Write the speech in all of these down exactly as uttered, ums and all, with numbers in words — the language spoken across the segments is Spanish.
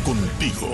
contigo.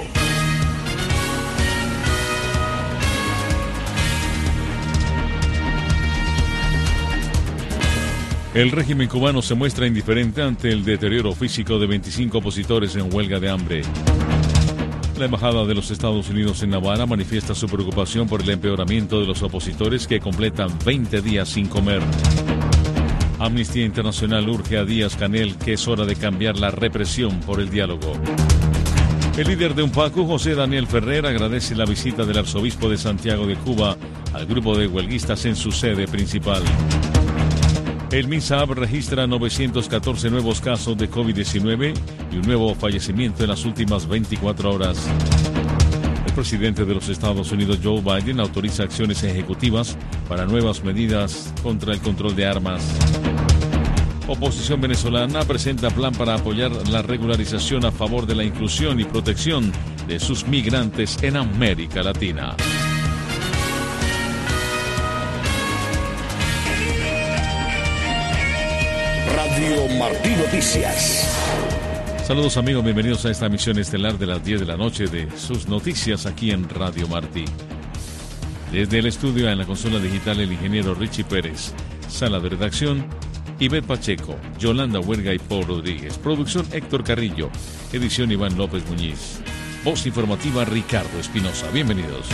El régimen cubano se muestra indiferente ante el deterioro físico de veinticinco opositores en huelga de hambre. La Embajada de los Estados Unidos en La Habana manifiesta su preocupación por el empeoramiento de los opositores que completan veinte días sin comer. Amnistía Internacional urge a Díaz-Canel que es hora de cambiar la represión por el diálogo. El líder de UNPACU, José Daniel Ferrer, agradece la visita del arzobispo de Santiago de Cuba al grupo de huelguistas en su sede principal. El MINSAB registra novecientos catorce nuevos casos de COVID diecinueve y un nuevo fallecimiento en las últimas veinticuatro horas. El presidente de los Estados Unidos, Joe Biden, autoriza acciones ejecutivas para nuevas medidas contra el control de armas. Oposición venezolana presenta plan para apoyar la regularización a favor de la inclusión y protección de sus migrantes en América Latina. Radio Martí Noticias. Saludos amigos, bienvenidos a esta emisión estelar de las diez de la noche de sus noticias aquí en Radio Martí. Desde el estudio en la consola digital el ingeniero Richie Pérez, sala de redacción Ivette Pacheco, Yolanda Huerga y Paul Rodríguez, producción Héctor Carrillo, edición Iván López Muñiz, voz informativa Ricardo Espinosa. Bienvenidos.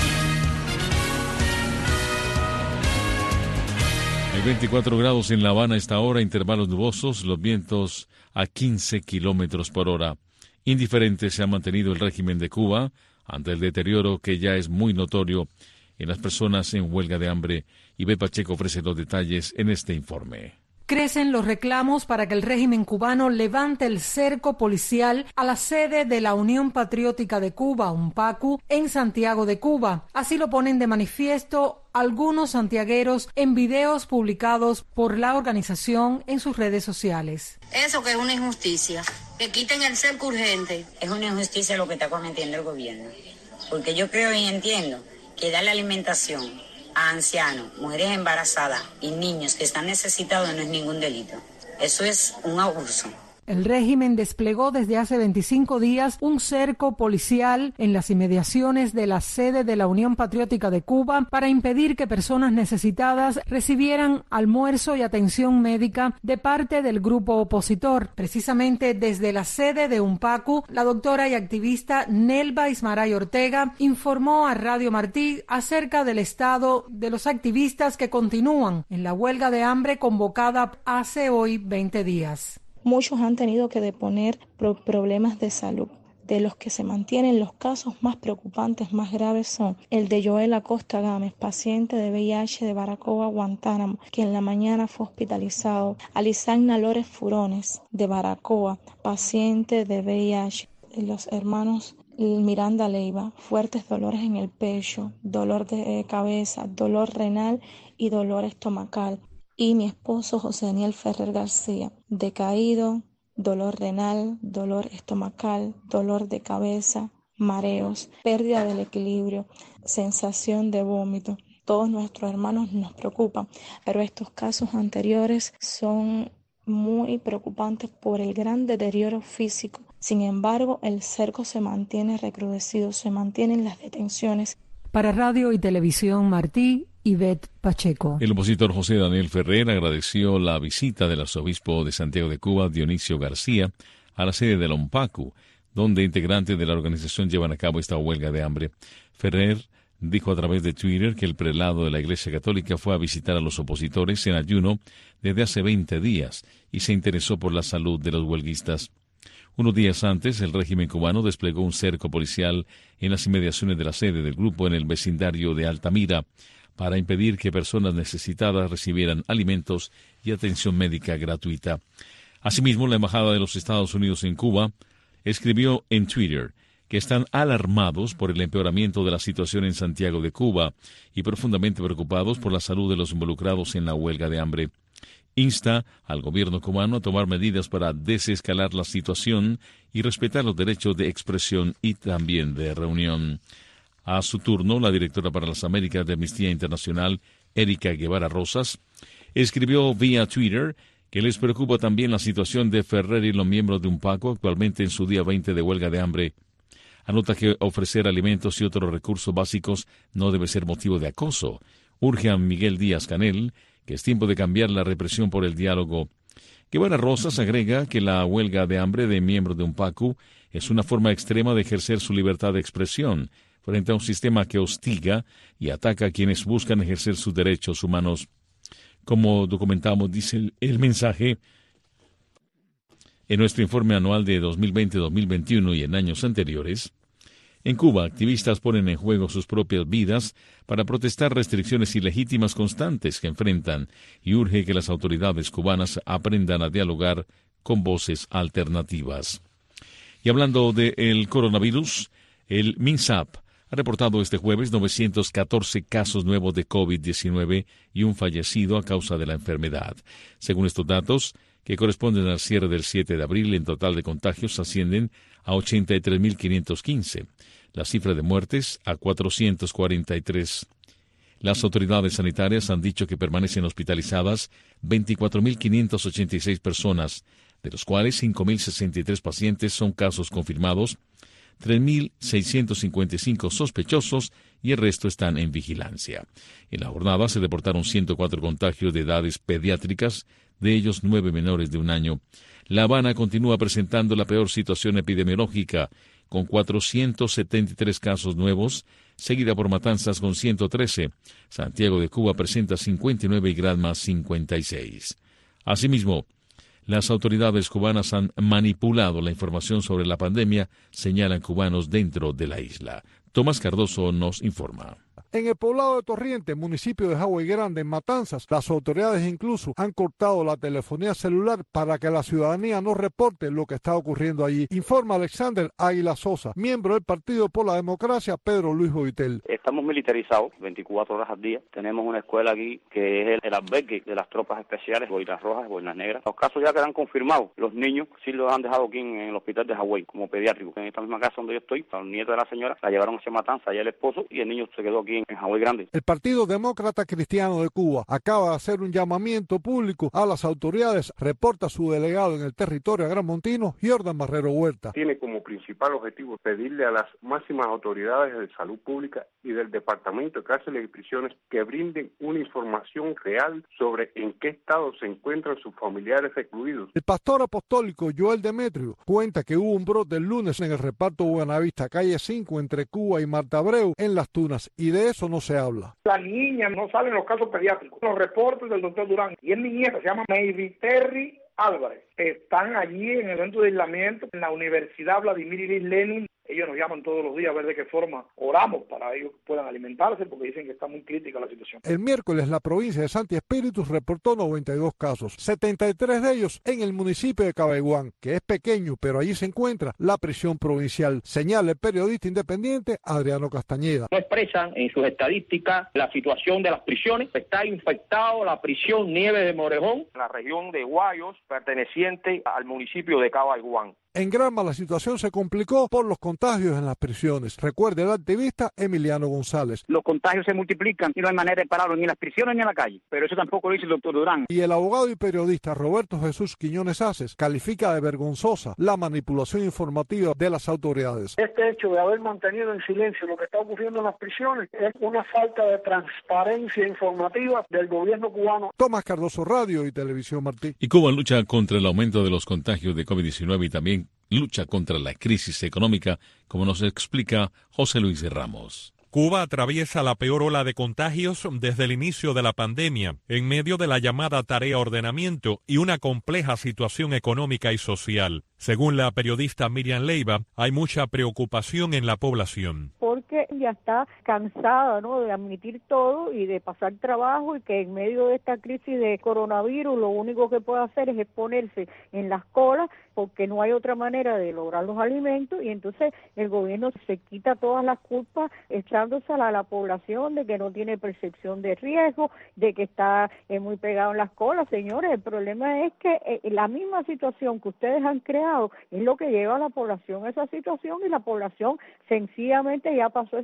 Hay veinticuatro grados en La Habana a esta hora, intervalos nubosos, los vientos a quince kilómetros por hora. Indiferente se ha mantenido el régimen de Cuba ante el deterioro que ya es muy notorio en las personas en huelga de hambre. Ivette Pacheco ofrece los detalles en este informe. Crecen los reclamos para que el régimen cubano levante el cerco policial a la sede de la Unión Patriótica de Cuba, UNPACU, en Santiago de Cuba. Así lo ponen de manifiesto algunos santiagueros en videos publicados por la organización en sus redes sociales. Eso que es una injusticia, que quiten el cerco urgente. Es una injusticia lo que está cometiendo el gobierno, porque yo creo y entiendo que darle alimentación a ancianos, mujeres embarazadas y niños que están necesitados no es ningún delito. Eso es un abuso. El régimen desplegó desde hace veinticinco días un cerco policial en las inmediaciones de la sede de la Unión Patriótica de Cuba para impedir que personas necesitadas recibieran almuerzo y atención médica de parte del grupo opositor. Precisamente desde la sede de UNPACU, la doctora y activista Nelva Ismaray Ortega informó a Radio Martí acerca del estado de los activistas que continúan en la huelga de hambre convocada hace hoy veinte días. Muchos han tenido que deponer por problemas de salud. De los que se mantienen, los casos más preocupantes, más graves son el de Joel Acosta Gámez, paciente de V I H de Baracoa, Guantánamo, que en la mañana fue hospitalizado. Alisagna Lores Furones, de Baracoa, paciente de V I H. Los hermanos Miranda Leiva, fuertes dolores en el pecho, dolor de cabeza, dolor renal y dolor estomacal. Y mi esposo José Daniel Ferrer García, decaído, dolor renal, dolor estomacal, dolor de cabeza, mareos, pérdida del equilibrio, sensación de vómito. Todos nuestros hermanos nos preocupan, pero estos casos anteriores son muy preocupantes por el gran deterioro físico. Sin embargo, el cerco se mantiene recrudecido, se mantienen las detenciones. Para Radio y Televisión Martí, Ivette Pacheco. El opositor José Daniel Ferrer agradeció la visita del arzobispo de Santiago de Cuba, Dionisio García, a la sede de la UNPACU, donde integrantes de la organización llevan a cabo esta huelga de hambre. Ferrer dijo a través de Twitter que el prelado de la Iglesia Católica fue a visitar a los opositores en ayuno desde hace veinte días y se interesó por la salud de los huelguistas. Unos días antes, el régimen cubano desplegó un cerco policial en las inmediaciones de la sede del grupo en el vecindario de Altamira para impedir que personas necesitadas recibieran alimentos y atención médica gratuita. Asimismo, la Embajada de los Estados Unidos en Cuba escribió en Twitter que están alarmados por el empeoramiento de la situación en Santiago de Cuba y profundamente preocupados por la salud de los involucrados en la huelga de hambre. Insta al gobierno cubano a tomar medidas para desescalar la situación y respetar los derechos de expresión y también de reunión. A su turno, la directora para las Américas de Amnistía Internacional, Erika Guevara Rosas, escribió vía Twitter que les preocupa también la situación de Ferrer y los miembros de UNPACU actualmente en su día veinte de huelga de hambre. Anota que ofrecer alimentos y otros recursos básicos no debe ser motivo de acoso. Urge a Miguel Díaz Canel que es tiempo de cambiar la represión por el diálogo. Guevara Rosas agrega que la huelga de hambre de miembros de Unpacu es una forma extrema de ejercer su libertad de expresión frente a un sistema que hostiga y ataca a quienes buscan ejercer sus derechos humanos. Como documentamos, dice el, el mensaje, en nuestro informe anual de dos mil veinte dos mil veintiuno y en años anteriores, en Cuba, activistas ponen en juego sus propias vidas para protestar restricciones ilegítimas constantes que enfrentan y urge que las autoridades cubanas aprendan a dialogar con voces alternativas. Y hablando del coronavirus, el MINSAP ha reportado este jueves novecientos catorce casos nuevos de COVID diecinueve y un fallecido a causa de la enfermedad. Según estos datos, que corresponden al cierre del siete de abril, en total de contagios ascienden a ochenta y tres mil quinientos quince. La cifra de muertes a cuatrocientos cuarenta y tres. Las autoridades sanitarias han dicho que permanecen hospitalizadas veinticuatro mil quinientas ochenta y seis personas, de los cuales cinco mil sesenta y tres pacientes son casos confirmados, tres mil seiscientos cincuenta y cinco sospechosos y el resto están en vigilancia. En la jornada se reportaron ciento cuatro contagios de edades pediátricas, de ellos nueve menores de un año. La Habana continúa presentando la peor situación epidemiológica, con cuatrocientos setenta y tres casos nuevos, seguida por Matanzas con ciento trece. Santiago de Cuba presenta cincuenta y nueve y Granma cincuenta y seis. Asimismo, las autoridades cubanas han manipulado la información sobre la pandemia, señalan cubanos dentro de la isla. Tomás Cardoso nos informa. En el poblado de Torriente, municipio de Jagüey Grande, en Matanzas, las autoridades incluso han cortado la telefonía celular para que la ciudadanía no reporte lo que está ocurriendo allí. Informa Alexander Águila Sosa, miembro del Partido por la Democracia, Pedro Luis Boitel. Estamos militarizados veinticuatro horas al día. Tenemos una escuela aquí que es el, el albergue de las tropas especiales, boinas rojas, boinas negras. Los casos ya quedan confirmados. Los niños sí los han dejado aquí en, en el hospital de Jagüey como pediátricos. En esta misma casa donde yo estoy, el nieto de la señora la llevaron hacia Matanzas, allá el esposo, y el niño se quedó aquí en Jagüey Grande. El Partido Demócrata Cristiano de Cuba acaba de hacer un llamamiento público a las autoridades, reporta su delegado en el territorio agramontino, Jordan Barrero Huerta. Tiene como principal objetivo pedirle a las máximas autoridades de salud pública y del Departamento de Cárceles y Prisiones que brinden una información real sobre en qué estado se encuentran sus familiares recluidos. El pastor apostólico Joel Demetrio cuenta que hubo un brote el lunes en el reparto Buenavista, calle cinco, entre Cuba y Marta Abreu, en Las Tunas, y de eso no se habla. La niña no sale en los casos pediátricos, los reportes del doctor Durán, y es mi nieta, se llama Mayri Terry Álvarez. Están allí en el centro de aislamiento en la Universidad Vladimir Ilich Lenin. Ellos nos llaman todos los días a ver de qué forma oramos para que ellos puedan alimentarse, porque dicen que está muy crítica la situación. El miércoles la provincia de Santi Espíritu reportó noventa y dos casos, setenta y tres de ellos en el municipio de Cabaiguán, que es pequeño, pero allí se encuentra la prisión provincial, señala el periodista independiente Adriano Castañeda. No expresan en sus estadísticas la situación de las prisiones. Está infectado la prisión Nieves de Morejón, la región de Guayos, perteneciente al municipio de Cabaiguán. En Granma la situación se complicó por los contagios en las prisiones. Recuerde el activista Emiliano González. Los contagios se multiplican y no hay manera de pararlos ni en las prisiones ni en la calle. Pero eso tampoco lo dice el doctor Durán. Y el abogado y periodista Roberto Jesús Quiñones Aces califica de vergonzosa la manipulación informativa de las autoridades. Este hecho de haber mantenido en silencio lo que está ocurriendo en las prisiones es una falta de transparencia informativa del gobierno cubano. Tomás Cardoso, Radio y Televisión Martí. Y Cuba lucha contra el aumento de los contagios de COVID diecinueve y también lucha contra la crisis económica, como nos explica José Luis Ramos. Cuba atraviesa la peor ola de contagios desde el inicio de la pandemia, en medio de la llamada tarea ordenamiento y una compleja situación económica y social. Según la periodista Miriam Leiva, hay mucha preocupación en la población. Porque ya está cansada, ¿no?, de admitir todo y de pasar trabajo, y que en medio de esta crisis de coronavirus lo único que puede hacer es exponerse en las colas, porque no hay otra manera de lograr los alimentos, y entonces el gobierno se quita todas las culpas echándose a la población de que no tiene percepción de riesgo, de que está eh, muy pegado en las colas. Señores, el problema es que eh, la misma situación que ustedes han creado es lo que lleva a la población a esa situación, y la población sencillamente ya pasó esa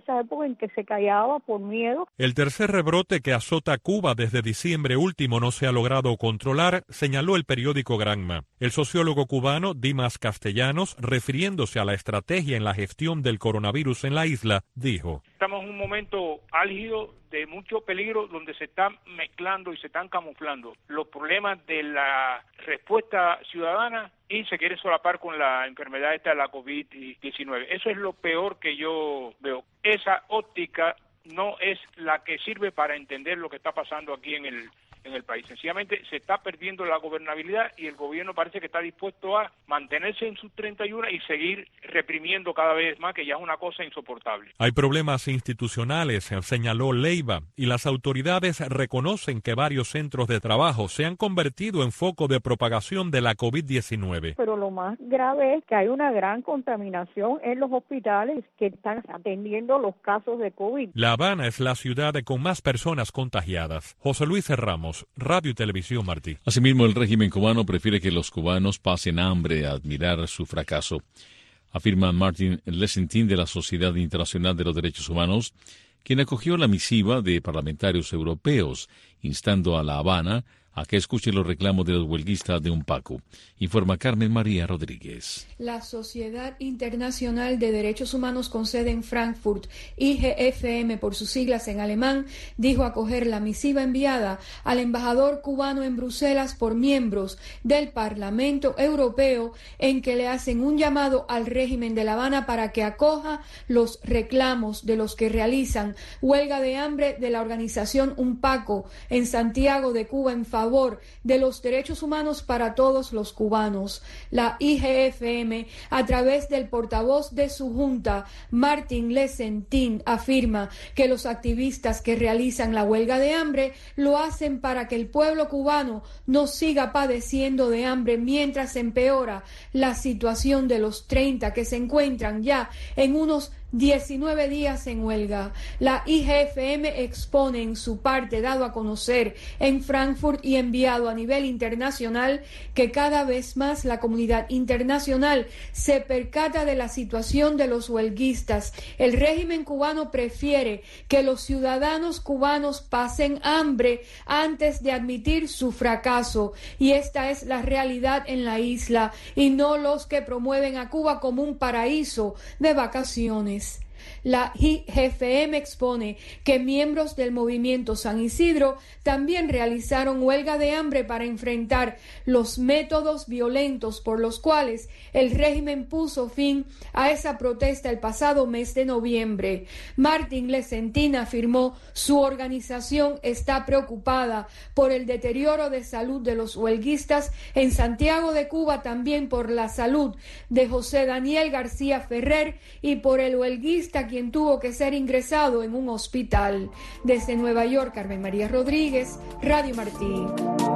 esa época en que se callaba por miedo. El tercer rebrote que azota Cuba desde diciembre último no se ha logrado controlar, señaló el periódico Granma. El sociólogo cubano Dimas Castellanos, refiriéndose a la estrategia en la gestión del coronavirus en la isla, dijo: estamos en un momento álgido de mucho peligro donde se están mezclando y se están camuflando los problemas de la respuesta ciudadana y se quiere solapar con la enfermedad esta de la COVID diecinueve. Eso es lo peor que yo veo. Esa óptica no es la que sirve para entender lo que está pasando aquí en el en el país. Sencillamente se está perdiendo la gobernabilidad y el gobierno parece que está dispuesto a mantenerse en sus treinta y uno y seguir reprimiendo cada vez más, que ya es una cosa insoportable. Hay problemas institucionales, señaló Leiva, y las autoridades reconocen que varios centros de trabajo se han convertido en foco de propagación de la COVID diecinueve. Pero lo más grave es que hay una gran contaminación en los hospitales que están atendiendo los casos de COVID. La Habana es la ciudad con más personas contagiadas. José Luis Ramos, Radio y Televisión Martí. Asimismo, el régimen cubano prefiere que los cubanos pasen hambre a admirar su fracaso, afirma Martin Lesentin de la Sociedad Internacional de los Derechos Humanos, quien acogió la misiva de parlamentarios europeos, instando a La Habana a que escuche los reclamos de los huelguistas de UNPACU. Informa Carmen María Rodríguez. La Sociedad Internacional de Derechos Humanos con sede en Frankfurt, I G F M por sus siglas en alemán, dijo acoger la misiva enviada al embajador cubano en Bruselas por miembros del Parlamento Europeo, en que le hacen un llamado al régimen de La Habana para que acoja los reclamos de los que realizan huelga de hambre de la organización UNPACU en Santiago de Cuba en favor favor de los derechos humanos para todos los cubanos. La I G F M, a través del portavoz de su junta, Martin Lesentin, afirma que los activistas que realizan la huelga de hambre lo hacen para que el pueblo cubano no siga padeciendo de hambre mientras empeora la situación de los treinta que se encuentran ya en unos diecinueve días en huelga. La I G F M expone en su parte dado a conocer en Frankfurt y enviado a nivel internacional que cada vez más la comunidad internacional se percata de la situación de los huelguistas. El régimen cubano prefiere que los ciudadanos cubanos pasen hambre antes de admitir su fracaso, y esta es la realidad en la isla y no los que promueven a Cuba como un paraíso de vacaciones. La I G F M expone que miembros del movimiento San Isidro también realizaron huelga de hambre para enfrentar los métodos violentos por los cuales el régimen puso fin a esa protesta el pasado mes de noviembre. Martin Lesentin afirmó su organización está preocupada por el deterioro de salud de los huelguistas en Santiago de Cuba, también por la salud de José Daniel García Ferrer y por el huelguista quien tuvo que ser ingresado en un hospital. Desde Nueva York, Carmen María Rodríguez, Radio Martí.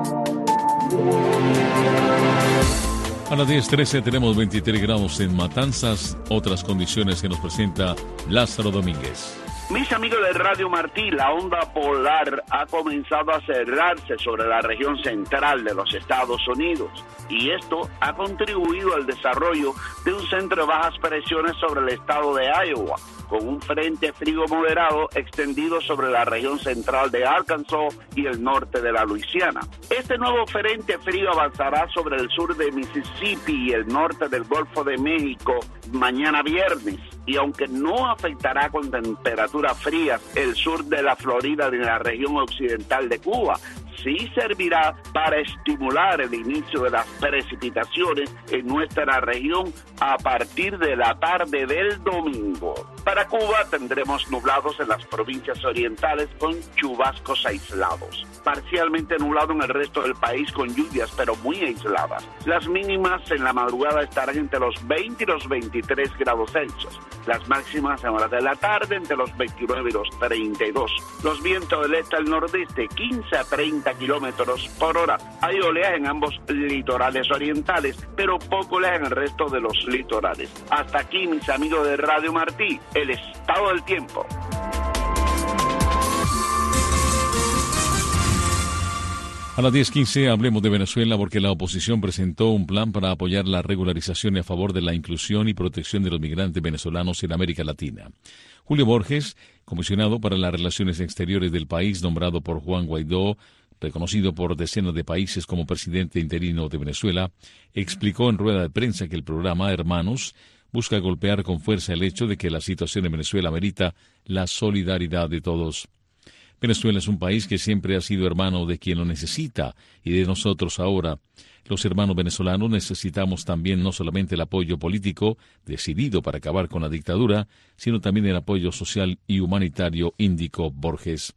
A las diez trece tenemos veintitrés grados en Matanzas, otras condiciones que nos presenta Lázaro Domínguez. Mis amigos de Radio Martí, la onda polar ha comenzado a cerrarse sobre la región central de los Estados Unidos, y esto ha contribuido al desarrollo de un centro de bajas presiones sobre el estado de Iowa, con un frente frío moderado extendido sobre la región central de Arkansas y el norte de la Luisiana. Este nuevo frente frío avanzará sobre el sur de Mississippi y el norte del Golfo de México mañana viernes, y aunque no afectará con temperaturas frías el sur de la Florida ni la región occidental de Cuba, sí servirá para estimular el inicio de las precipitaciones en nuestra región a partir de la tarde del domingo. Para Cuba tendremos nublados en las provincias orientales con chubascos aislados. Parcialmente nublado en el resto del país con lluvias, pero muy aisladas. Las mínimas en la madrugada estarán entre los veinte y los veintitrés grados Celsius. Las máximas en horas de la tarde entre los veintinueve y los treinta y dos. Los vientos del este al nordeste quince a treinta kilómetros por hora. Hay oleaje en ambos litorales orientales, pero poco oleaje en el resto de los litorales. Hasta aquí, mis amigos de Radio Martí, el estado del tiempo. A las diez quince hablemos de Venezuela porque la oposición presentó un plan para apoyar la regularización y a favor de la inclusión y protección de los migrantes venezolanos en América Latina. Julio Borges, comisionado para las relaciones exteriores del país, nombrado por Juan Guaidó, reconocido por decenas de países como presidente interino de Venezuela, explicó en rueda de prensa que el programa Hermanos busca golpear con fuerza el hecho de que la situación en Venezuela amerita la solidaridad de todos. Venezuela es un país que siempre ha sido hermano de quien lo necesita y de nosotros ahora. Los hermanos venezolanos necesitamos también no solamente el apoyo político decidido para acabar con la dictadura, sino también el apoyo social y humanitario, indicó Borges.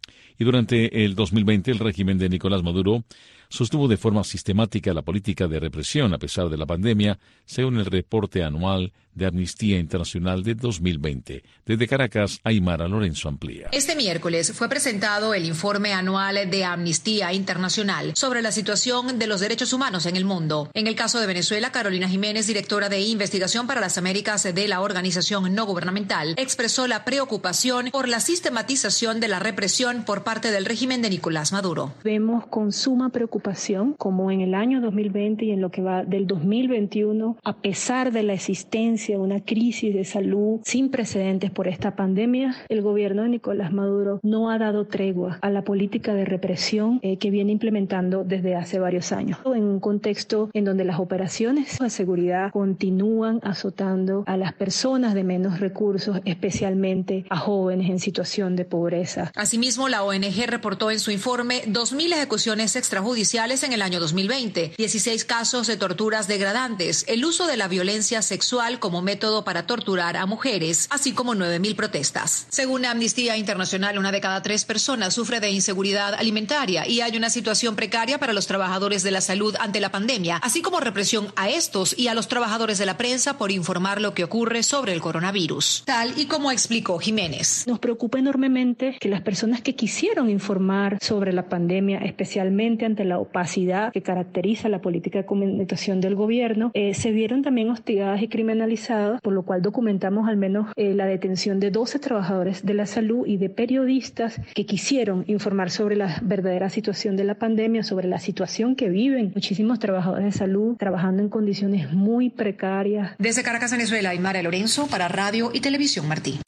Y durante el dos mil veinte el régimen de Nicolás Maduro sostuvo de forma sistemática la política de represión a pesar de la pandemia, según el reporte anual de Amnistía Internacional de dos mil veinte. Desde Caracas, Aymara Lorenzo amplía. Este miércoles fue presentado el informe anual de Amnistía Internacional sobre la situación de los derechos humanos en el mundo. En el caso de Venezuela, Carolina Jiménez, directora de Investigación para las Américas de la organización no gubernamental, expresó la preocupación por la sistematización de la represión por parte del régimen de Nicolás Maduro. Vemos con suma preocupación como en el año dos mil veinte y en lo que va del dos mil veintiuno, a pesar de la existencia de una crisis de salud sin precedentes por esta pandemia, el gobierno de Nicolás Maduro no ha dado tregua a la política de represión eh, que viene implementando desde hace varios años. En un contexto en donde las operaciones de seguridad continúan azotando a las personas de menos recursos, especialmente a jóvenes en situación de pobreza. Asimismo, la O N G reportó en su informe dos mil ejecuciones extrajudiciales en el año dos mil veinte, dieciséis casos de torturas degradantes, el uso de la violencia sexual como método para torturar a mujeres, así como nueve mil protestas. Según Amnistía Internacional, una de cada tres personas sufre de inseguridad alimentaria y hay una situación precaria para los trabajadores de la salud ante la pandemia, así como represión a estos y a los trabajadores de la prensa por informar lo que ocurre sobre el coronavirus. Tal y como explicó Jiménez. Nos preocupa enormemente que las personas que quisieron informar sobre la pandemia, especialmente ante la opacidad que caracteriza la política de comunicación del gobierno, eh, se vieron también hostigadas y criminalizadas, por lo cual documentamos al menos eh, la detención de doce trabajadores de la salud y de periodistas que quisieron informar sobre la verdadera situación de la pandemia, sobre la situación que viven muchísimos trabajadores de salud trabajando en condiciones muy precarias. Desde Caracas, Venezuela, Aymara Lorenzo para Radio y Televisión Martí.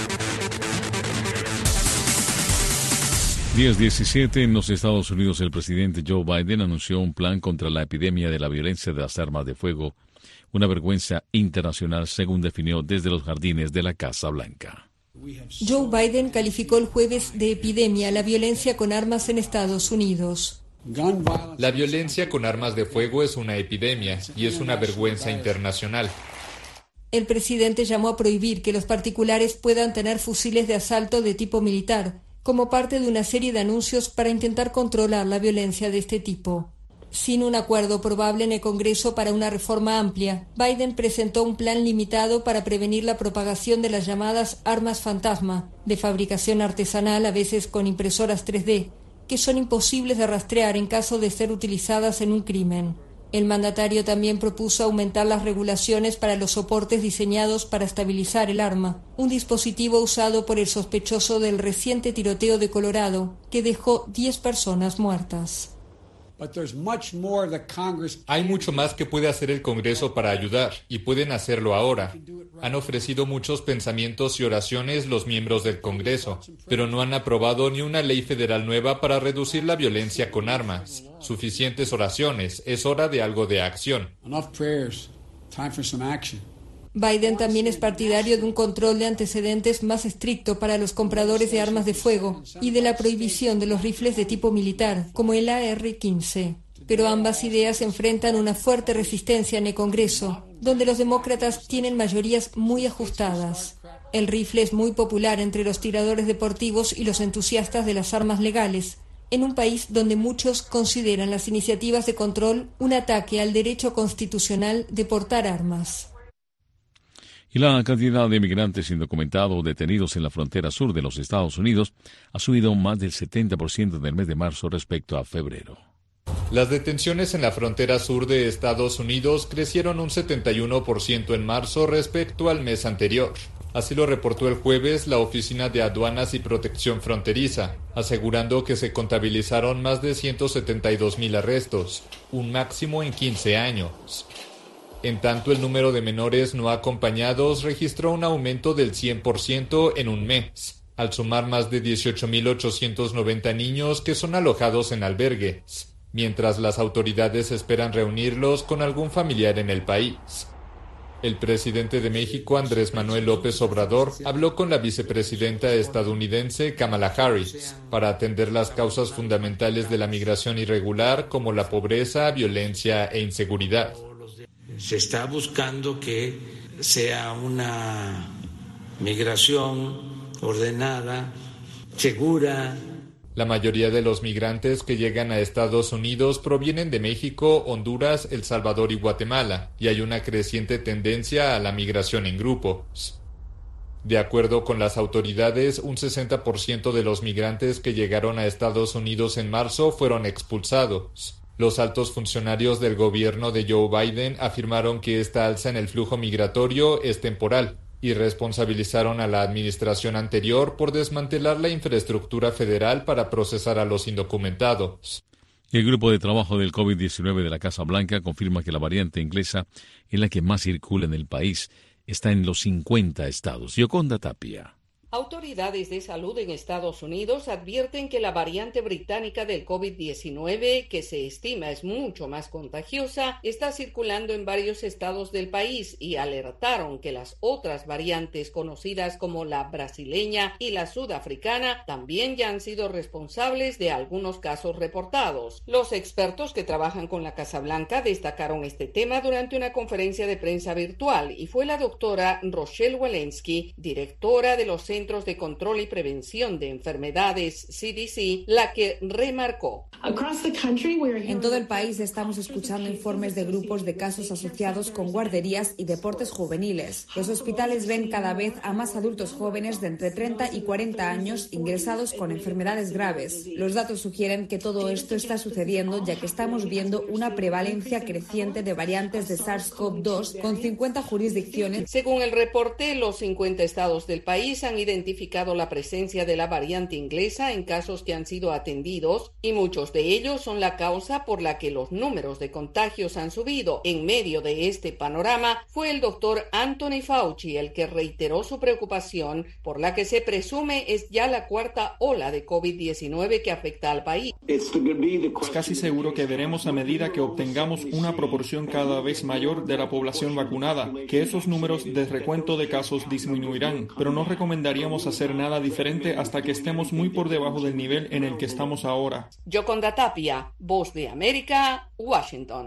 diez diecisiete en los Estados Unidos, el presidente Joe Biden anunció un plan contra la epidemia de la violencia de las armas de fuego, una vergüenza internacional, según definió desde los jardines de la Casa Blanca. Joe Biden calificó el jueves de epidemia la violencia con armas en Estados Unidos. La violencia con armas de fuego es una epidemia y es una vergüenza internacional. El presidente llamó a prohibir que los particulares puedan tener fusiles de asalto de tipo militar, como parte de una serie de anuncios para intentar controlar la violencia de este tipo. Sin un acuerdo probable en el Congreso para una reforma amplia, Biden presentó un plan limitado para prevenir la propagación de las llamadas armas fantasma, de fabricación artesanal, a veces con impresoras tres D, que son imposibles de rastrear en caso de ser utilizadas en un crimen. El mandatario también propuso aumentar las regulaciones para los soportes diseñados para estabilizar el arma, un dispositivo usado por el sospechoso del reciente tiroteo de Colorado, que dejó diez personas muertas. Hay mucho más que puede hacer el Congreso para ayudar, y pueden hacerlo ahora. Han ofrecido muchos pensamientos y oraciones los miembros del Congreso, pero no han aprobado ni una ley federal nueva para reducir la violencia con armas. Suficientes oraciones, es hora de algo de acción. Biden también es partidario de un control de antecedentes más estricto para los compradores de armas de fuego y de la prohibición de los rifles de tipo militar, como el A R quince. Pero ambas ideas enfrentan una fuerte resistencia en el Congreso, donde los demócratas tienen mayorías muy ajustadas. El rifle es muy popular entre los tiradores deportivos y los entusiastas de las armas legales, en un país donde muchos consideran las iniciativas de control un ataque al derecho constitucional de portar armas. Y la cantidad de migrantes indocumentados detenidos en la frontera sur de los Estados Unidos ha subido más del setenta por ciento en el mes de marzo respecto a febrero. Las detenciones en la frontera sur de Estados Unidos crecieron un setenta y uno por ciento en marzo respecto al mes anterior. Así lo reportó el jueves la Oficina de Aduanas y Protección Fronteriza, asegurando que se contabilizaron más de ciento setenta y dos mil arrestos, un máximo en quince años. En tanto, el número de menores no acompañados registró un aumento del cien por ciento en un mes, al sumar más de dieciocho mil ochocientos noventa niños que son alojados en albergues, mientras las autoridades esperan reunirlos con algún familiar en el país. El presidente de México, Andrés Manuel López Obrador, habló con la vicepresidenta estadounidense Kamala Harris para atender las causas fundamentales de la migración irregular como la pobreza, violencia e inseguridad. Se está buscando que sea una migración ordenada, segura. La mayoría de los migrantes que llegan a Estados Unidos provienen de México, Honduras, El Salvador y Guatemala, y hay una creciente tendencia a la migración en grupos. De acuerdo con las autoridades, un sesenta por ciento de los migrantes que llegaron a Estados Unidos en marzo fueron expulsados. Los altos funcionarios del gobierno de Joe Biden afirmaron que esta alza en el flujo migratorio es temporal y responsabilizaron a la administración anterior por desmantelar la infraestructura federal para procesar a los indocumentados. El grupo de trabajo del COVID diecinueve de la Casa Blanca confirma que la variante inglesa es la que más circula en el país. Está en los cincuenta estados. Yoconda Tapia. Autoridades de salud en Estados Unidos advierten que la variante británica del COVID diecinueve, que se estima es mucho más contagiosa, está circulando en varios estados del país y alertaron que las otras variantes conocidas como la brasileña y la sudafricana también ya han sido responsables de algunos casos reportados. Los expertos que trabajan con la Casa Blanca destacaron este tema durante una conferencia de prensa virtual y fue la doctora Rochelle Walensky, directora de los Centros de Control y Prevención de Enfermedades, C D C, la que remarcó. En todo el país estamos escuchando informes de grupos de casos asociados con guarderías y deportes juveniles. Los hospitales ven cada vez a más adultos jóvenes de entre treinta y cuarenta años ingresados con enfermedades graves. Los datos sugieren que todo esto está sucediendo ya que estamos viendo una prevalencia creciente de variantes de SARS-CoV dos con cincuenta jurisdicciones. Según el reporte, los cincuenta estados del país han identificado la presencia de la variante inglesa en casos que han sido atendidos y muchos de ellos son la causa por la que los números de contagios han subido. En medio de este panorama fue el doctor Anthony Fauci el que reiteró su preocupación por la que se presume es ya la cuarta ola de COVID diecinueve que afecta al país. Es casi seguro que veremos a medida que obtengamos una proporción cada vez mayor de la población vacunada, que esos números de recuento de casos disminuirán, pero no recomendaríamos hacer nada diferente hasta que estemos muy por debajo del nivel en el que estamos ahora. Yoconda Tapia, Voz de América, Washington.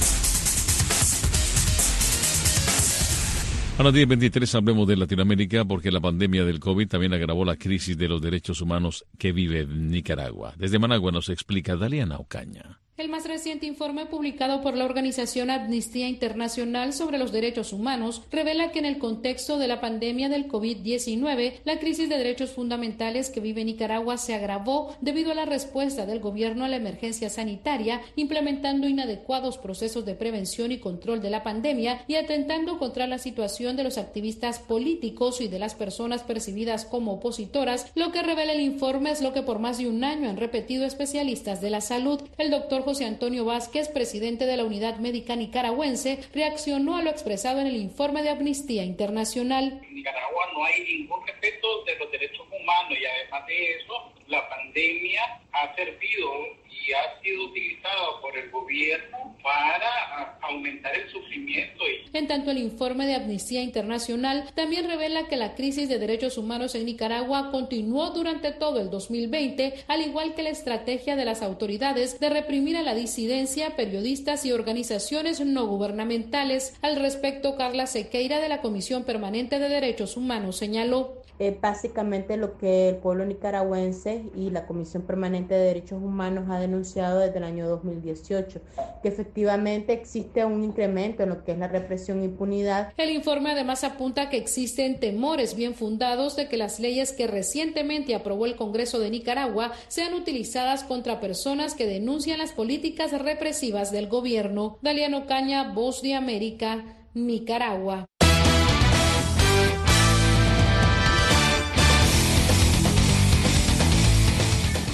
A las diez veintitrés hablemos de Latinoamérica porque la pandemia del COVID también agravó la crisis de los derechos humanos que vive Nicaragua. Desde Managua nos explica Daliana Ocaña. El más reciente informe publicado por la organización Amnistía Internacional sobre los derechos humanos revela que en el contexto de la pandemia del COVID diecinueve, la crisis de derechos fundamentales que vive Nicaragua se agravó debido a la respuesta del gobierno a la emergencia sanitaria, implementando inadecuados procesos de prevención y control de la pandemia y atentando contra la situación de los activistas políticos y de las personas percibidas como opositoras. Lo que revela el informe es lo que por más de un año han repetido especialistas de la salud. El doctor José Antonio Vázquez, presidente de la Unidad Médica Nicaragüense, reaccionó a lo expresado en el informe de Amnistía Internacional. En Nicaragua no hay ningún respeto de los derechos humanos y además de eso, la pandemia ha servido y ha sido utilizado por el gobierno para aumentar el sufrimiento. En tanto, el informe de Amnistía Internacional también revela que la crisis de derechos humanos en Nicaragua continuó durante todo el dos mil veinte, al igual que la estrategia de las autoridades de reprimir a la disidencia, periodistas y organizaciones no gubernamentales. Al respecto, Carla Sequeira de la Comisión Permanente de Derechos Humanos señaló. Eh, básicamente lo que el pueblo nicaragüense y la Comisión Permanente de Derechos Humanos ha denunciado desde el año dos mil dieciocho, que efectivamente existe un incremento en lo que es la represión e impunidad. El informe además apunta que existen temores bien fundados de que las leyes que recientemente aprobó el Congreso de Nicaragua sean utilizadas contra personas que denuncian las políticas represivas del gobierno. Daliano Caña, Voz de América, Nicaragua.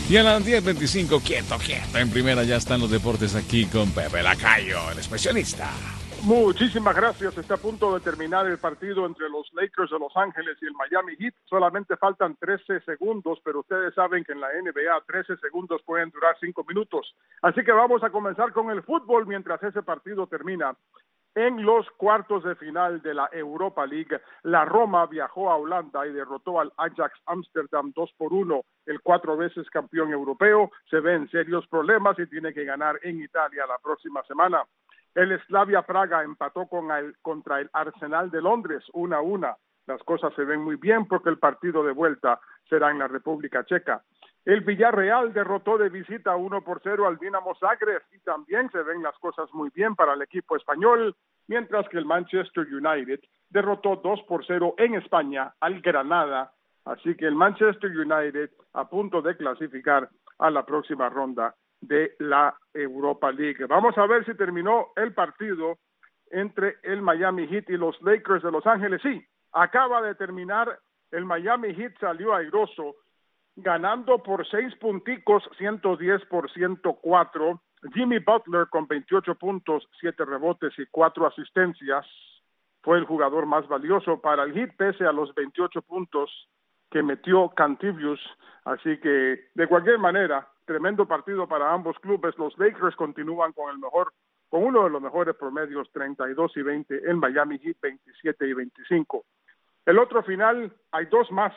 Y a las diez veinticinco, quieto, quieto. En primera ya están los deportes aquí con Pepe Lacayo, el especialista. Muchísimas gracias. Está a punto de terminar el partido entre los Lakers de Los Ángeles y el Miami Heat. Solamente faltan trece segundos, pero ustedes saben que en la N B A trece segundos pueden durar cinco minutos. Así que vamos a comenzar con el fútbol mientras ese partido termina. En los cuartos de final de la Europa League, la Roma viajó a Holanda y derrotó al Ajax Amsterdam dos por uno. El cuatro veces campeón europeo se ve en serios problemas y tiene que ganar en Italia la próxima semana. El Slavia Praga empató con el, contra el Arsenal de Londres, una a una. Las cosas se ven muy bien porque el partido de vuelta será en la República Checa. El Villarreal derrotó de visita uno por cero al Dinamo Zagreb y también se ven las cosas muy bien para el equipo español, mientras que el Manchester United derrotó dos por cero en España al Granada. Así que el Manchester United a punto de clasificar a la próxima ronda de la Europa League. Vamos a ver si terminó el partido entre el Miami Heat y los Lakers de Los Ángeles. Sí, acaba de terminar. El Miami Heat salió airoso, ganando por seis punticos, ciento diez por ciento cuatro. Jimmy Butler con veintiocho puntos, siete rebotes y cuatro asistencias. Fue el jugador más valioso para el Heat, pese a los veintiocho puntos que metió Cantivius. Así que, de cualquier manera, tremendo partido para ambos clubes. Los Lakers continúan con el mejor, con uno de los mejores promedios, treinta y dos y veinte. El Miami Heat, veintisiete y veinticinco. El otro final, hay dos más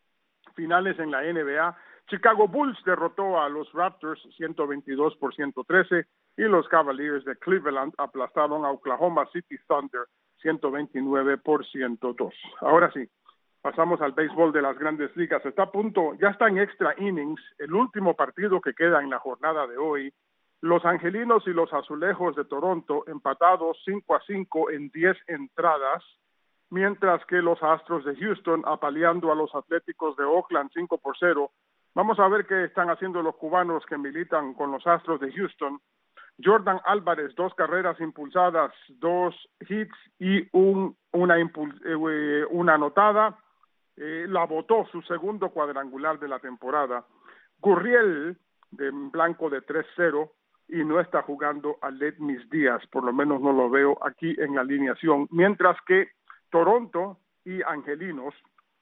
finales en la N B A. Chicago Bulls derrotó a los Raptors ciento veintidós por ciento trece y los Cavaliers de Cleveland aplastaron a Oklahoma City Thunder ciento veintinueve por ciento dos. Ahora sí, pasamos al béisbol de las Grandes Ligas. Está a punto, ya está en extra innings, el último partido que queda en la jornada de hoy. Los Angelinos y los Azulejos de Toronto empatados cinco a cinco en diez entradas, mientras que los Astros de Houston apaleando a los Atléticos de Oakland cinco por cero. Vamos a ver qué están haciendo los cubanos que militan con los Astros de Houston. Jordan Álvarez, dos carreras impulsadas, dos hits y un, una, impul, eh, una anotada. Eh, la botó su segundo cuadrangular de la temporada. Gurriel, de blanco de tres cero, y no está jugando a Letmis Díaz, por lo menos no lo veo aquí en la alineación, mientras que Toronto y Angelinos,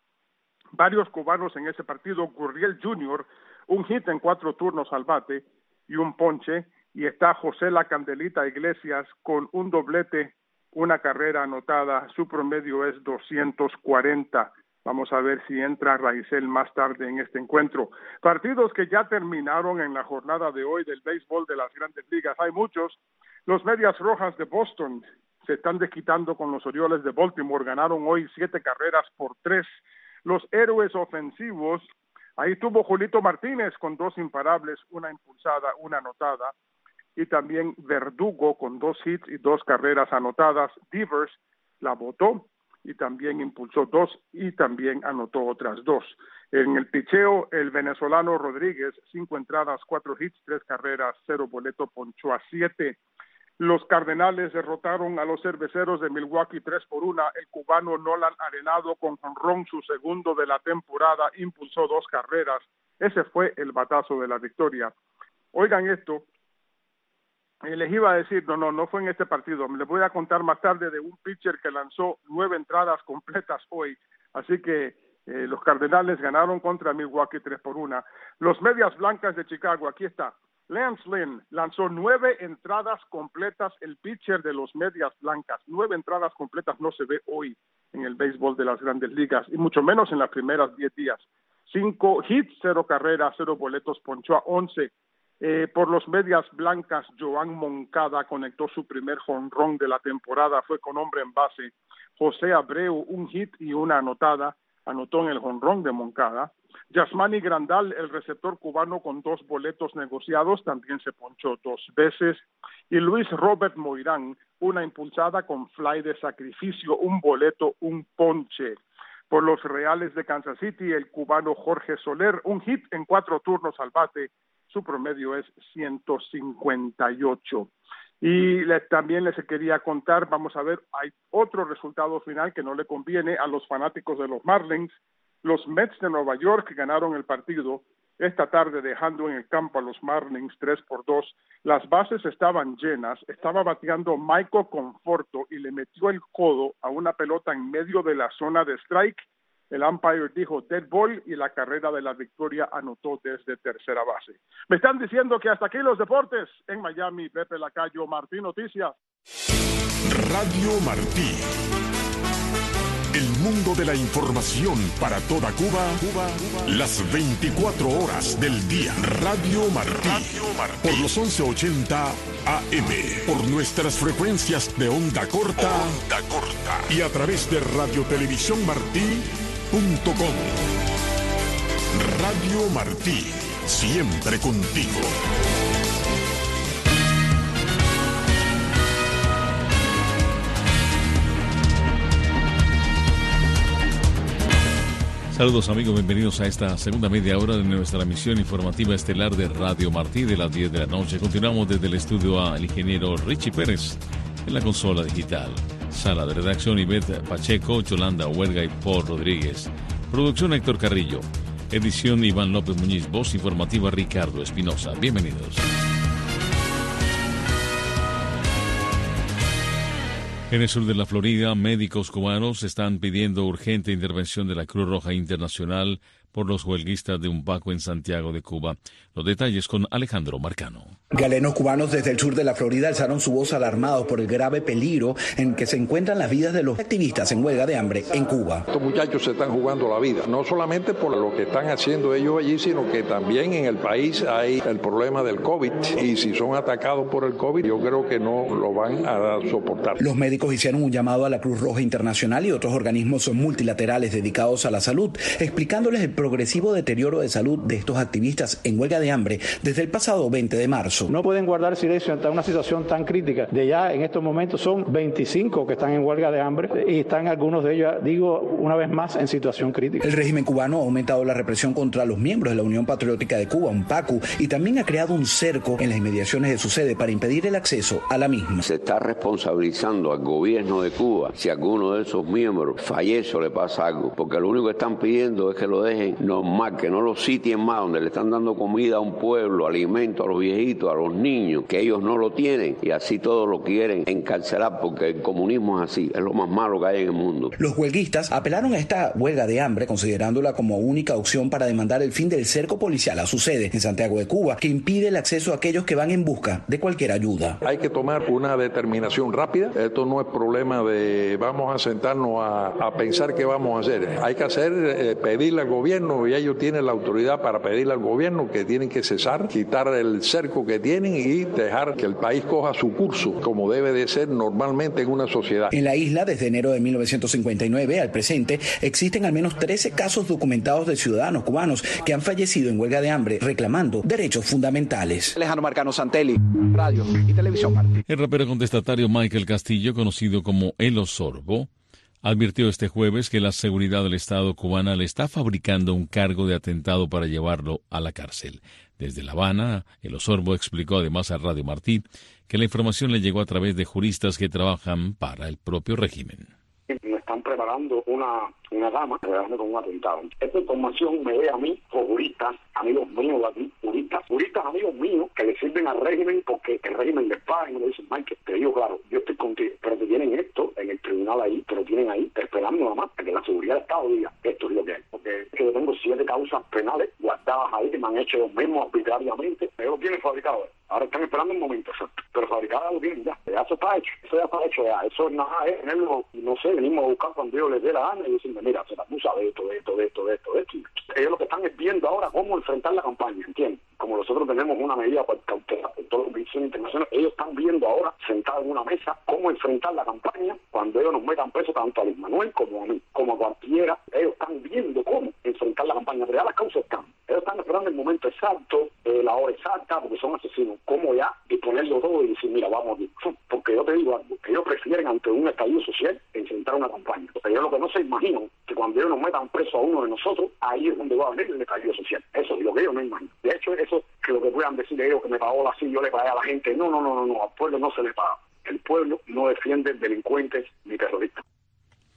varios cubanos en ese partido. Gurriel junior, un hit en cuatro turnos al bate y un ponche, y está José La Candelita Iglesias con un doblete, una carrera anotada. Su promedio es doscientos cuarenta. Vamos a ver si entra Raizel más tarde en este encuentro. Partidos que ya terminaron en la jornada de hoy del béisbol de las Grandes Ligas. Hay muchos. Los Medias Rojas de Boston se están desquitando con los Orioles de Baltimore. Ganaron hoy siete carreras por tres. Los héroes ofensivos, ahí tuvo Julito Martínez con dos imparables, una impulsada, una anotada, y también Verdugo con dos hits y dos carreras anotadas. Devers la botó y también impulsó dos y también anotó otras dos. En el picheo, el venezolano Rodríguez, cinco entradas, cuatro hits, tres carreras, cero boleto, ponchó a siete. Los Cardenales derrotaron a los Cerveceros de Milwaukee tres por una. El cubano Nolan Arenado con jonrón, su segundo de la temporada, impulsó dos carreras. Ese fue el batazo de la victoria. Oigan esto, eh, les iba a decir, no, no, no fue en este partido. Les voy a contar más tarde de un pitcher que lanzó nueve entradas completas hoy. Así que eh, los Cardenales ganaron contra Milwaukee tres por una. Los Medias Blancas de Chicago, aquí está. Lance Lynn lanzó nueve entradas completas, el pitcher de los Medias Blancas. Nueve entradas completas no se ve hoy en el béisbol de las Grandes Ligas, y mucho menos en las primeras diez días. Cinco hits, cero carreras, cero boletos, ponchó a once. Eh, por los Medias Blancas, Joan Moncada conectó su primer jonrón de la temporada, fue con hombre en base. José Abreu, un hit y una anotada, anotó en el jonrón de Moncada. Yasmani Grandal, el receptor cubano con dos boletos negociados, también se ponchó dos veces. Y Luis Robert Moirán, una impulsada con fly de sacrificio, un boleto, un ponche. Por los Reales de Kansas City, el cubano Jorge Soler, un hit en cuatro turnos al bate, su promedio es ciento cincuenta y ocho. Y le, también les quería contar, vamos a ver, hay otro resultado final que no le conviene a los fanáticos de los Marlins. Los Mets de Nueva York ganaron el partido esta tarde dejando en el campo a los Marlins tres por dos. Las bases estaban llenas, estaba bateando Michael Conforto y le metió el codo a una pelota en medio de la zona de strike. El umpire dijo dead ball y la carrera de la victoria anotó desde tercera base. Me están diciendo que hasta aquí los deportes. En Miami, Pepe Lacayo, Martí Noticias. Radio Martí. El mundo de la información para toda Cuba, Cuba, Cuba, las veinticuatro horas del día. Radio Martí, Radio Martí. Por los once ochenta A M, por nuestras frecuencias de onda corta, onda corta y a través de radiotelevisión martí punto com. Radio Martí, siempre contigo. Saludos amigos, bienvenidos a esta segunda media hora de nuestra emisión informativa estelar de Radio Martí de las diez de la noche. Continuamos desde el estudio al ingeniero Richie Pérez en la consola digital. Sala de redacción Ivette Pacheco, Yolanda Huerga y Paul Rodríguez. Producción Héctor Carrillo. Edición Iván López Muñiz. Voz informativa Ricardo Espinosa. Bienvenidos. En el sur de la Florida, médicos cubanos están pidiendo urgente intervención de la Cruz Roja Internacional por los huelguistas de Umbaco en Santiago de Cuba. Los detalles con Alejandro Marcano. Galenos cubanos desde el sur de la Florida alzaron su voz alarmados por el grave peligro en que se encuentran las vidas de los activistas en huelga de hambre en Cuba. Estos muchachos se están jugando la vida, no solamente por lo que están haciendo ellos allí, sino que también en el país hay el problema del COVID. Y si son atacados por el COVID, yo creo que no lo van a soportar. Los médicos hicieron un llamado a la Cruz Roja Internacional y otros organismos multilaterales dedicados a la salud, explicándoles el progresivo deterioro de salud de estos activistas en huelga de hambre desde el pasado veinte de marzo. No pueden guardar silencio ante una situación tan crítica. De ya en estos momentos son veinticinco que están en huelga de hambre y están algunos de ellos, digo una vez más, en situación crítica. El régimen cubano ha aumentado la represión contra los miembros de la Unión Patriótica de Cuba, UNPACU, y también ha creado un cerco en las inmediaciones de su sede para impedir el acceso a la misma. Se está responsabilizando al gobierno de Cuba si alguno de esos miembros fallece o le pasa algo, porque lo único que están pidiendo es que lo dejen normal, que no lo sitien más, donde le están dando comida a un pueblo, alimento a los viejitos, a los niños, que ellos no lo tienen, y así todos lo quieren encarcelar, porque el comunismo es así, es lo más malo que hay en el mundo. Los huelguistas apelaron a esta huelga de hambre considerándola como única opción para demandar el fin del cerco policial a su sede en Santiago de Cuba, que impide el acceso a aquellos que van en busca de cualquier ayuda. Hay que tomar una determinación rápida. Esto no es problema de vamos a sentarnos a, a pensar qué vamos a hacer. Hay que hacer, eh, pedirle al gobierno, y ellos tienen la autoridad para pedirle al gobierno que tienen que cesar, quitar el cerco que tienen y dejar que el país coja su curso, como debe de ser normalmente en una sociedad. En la isla, desde enero de mil novecientos cincuenta y nueve al presente, existen al menos trece casos documentados de ciudadanos cubanos que han fallecido en huelga de hambre reclamando derechos fundamentales. Alejandro Marcano, Santelli, Radio y Televisión Martí. El rapero contestatario Michael Castillo, conocido como El Osorbo, advirtió este jueves que la seguridad del Estado cubana le está fabricando un cargo de atentado para llevarlo a la cárcel. Desde La Habana, El Osorbo explicó además a Radio Martí que la información le llegó a través de juristas que trabajan para el propio régimen. Me están preparando una, una dama preparando con un atentado. Esta información me ve a mí, o juristas, amigos míos de aquí, juristas, juristas amigos míos que le sirven al régimen porque el régimen les paga y me dicen, Mike, te digo claro, yo estoy contigo, pero te tienen esto en el tribunal ahí, te lo tienen ahí, esperando nada más a que la seguridad del Estado diga, esto es lo que hay. Porque es que yo tengo siete causas penales guardadas ahí que me han hecho ellos mismos arbitrariamente. Ellos lo tienen fabricado. Ahora están esperando un momento exacto, pero fabricada lo tienen ya. Ya eso está hecho, eso ya está hecho ya. Eso es nada, es tenerlo, no sé, venimos a buscar cuando ellos les dé la gana y decirme, mira, se la acusa de esto, de esto, de esto, de esto, de esto. Ellos lo que están es viendo ahora cómo enfrentar la campaña, ¿entiendes? Como nosotros tenemos una medida para cautelar en todas las jurisdicciones internacionales, ellos están viendo ahora, sentados en una mesa, cómo enfrentar la campaña cuando ellos nos metan preso tanto a Luis Manuel como a mí, como a cualquiera. Ellos están viendo cómo enfrentar la campaña, pero ya las causas están. Ellos están esperando el momento exacto, eh, la hora exacta, porque son asesinos. Cómo ya disponerlo todo y decir, mira, vamos aquí. Porque yo te digo algo, que ellos prefieren ante un estallido social enfrentar una campaña. Pero ellos lo que no se imaginan, que cuando ellos nos metan preso a uno de nosotros, ahí es donde va a venir el estallido social. Eso es lo que ellos no imaginan. De hecho, eso que lo que puedan decir ellos, que me pagó la sí, yo le pagué a la gente. No, no, no, no, no, al pueblo no se le paga. El pueblo no defiende delincuentes ni terroristas.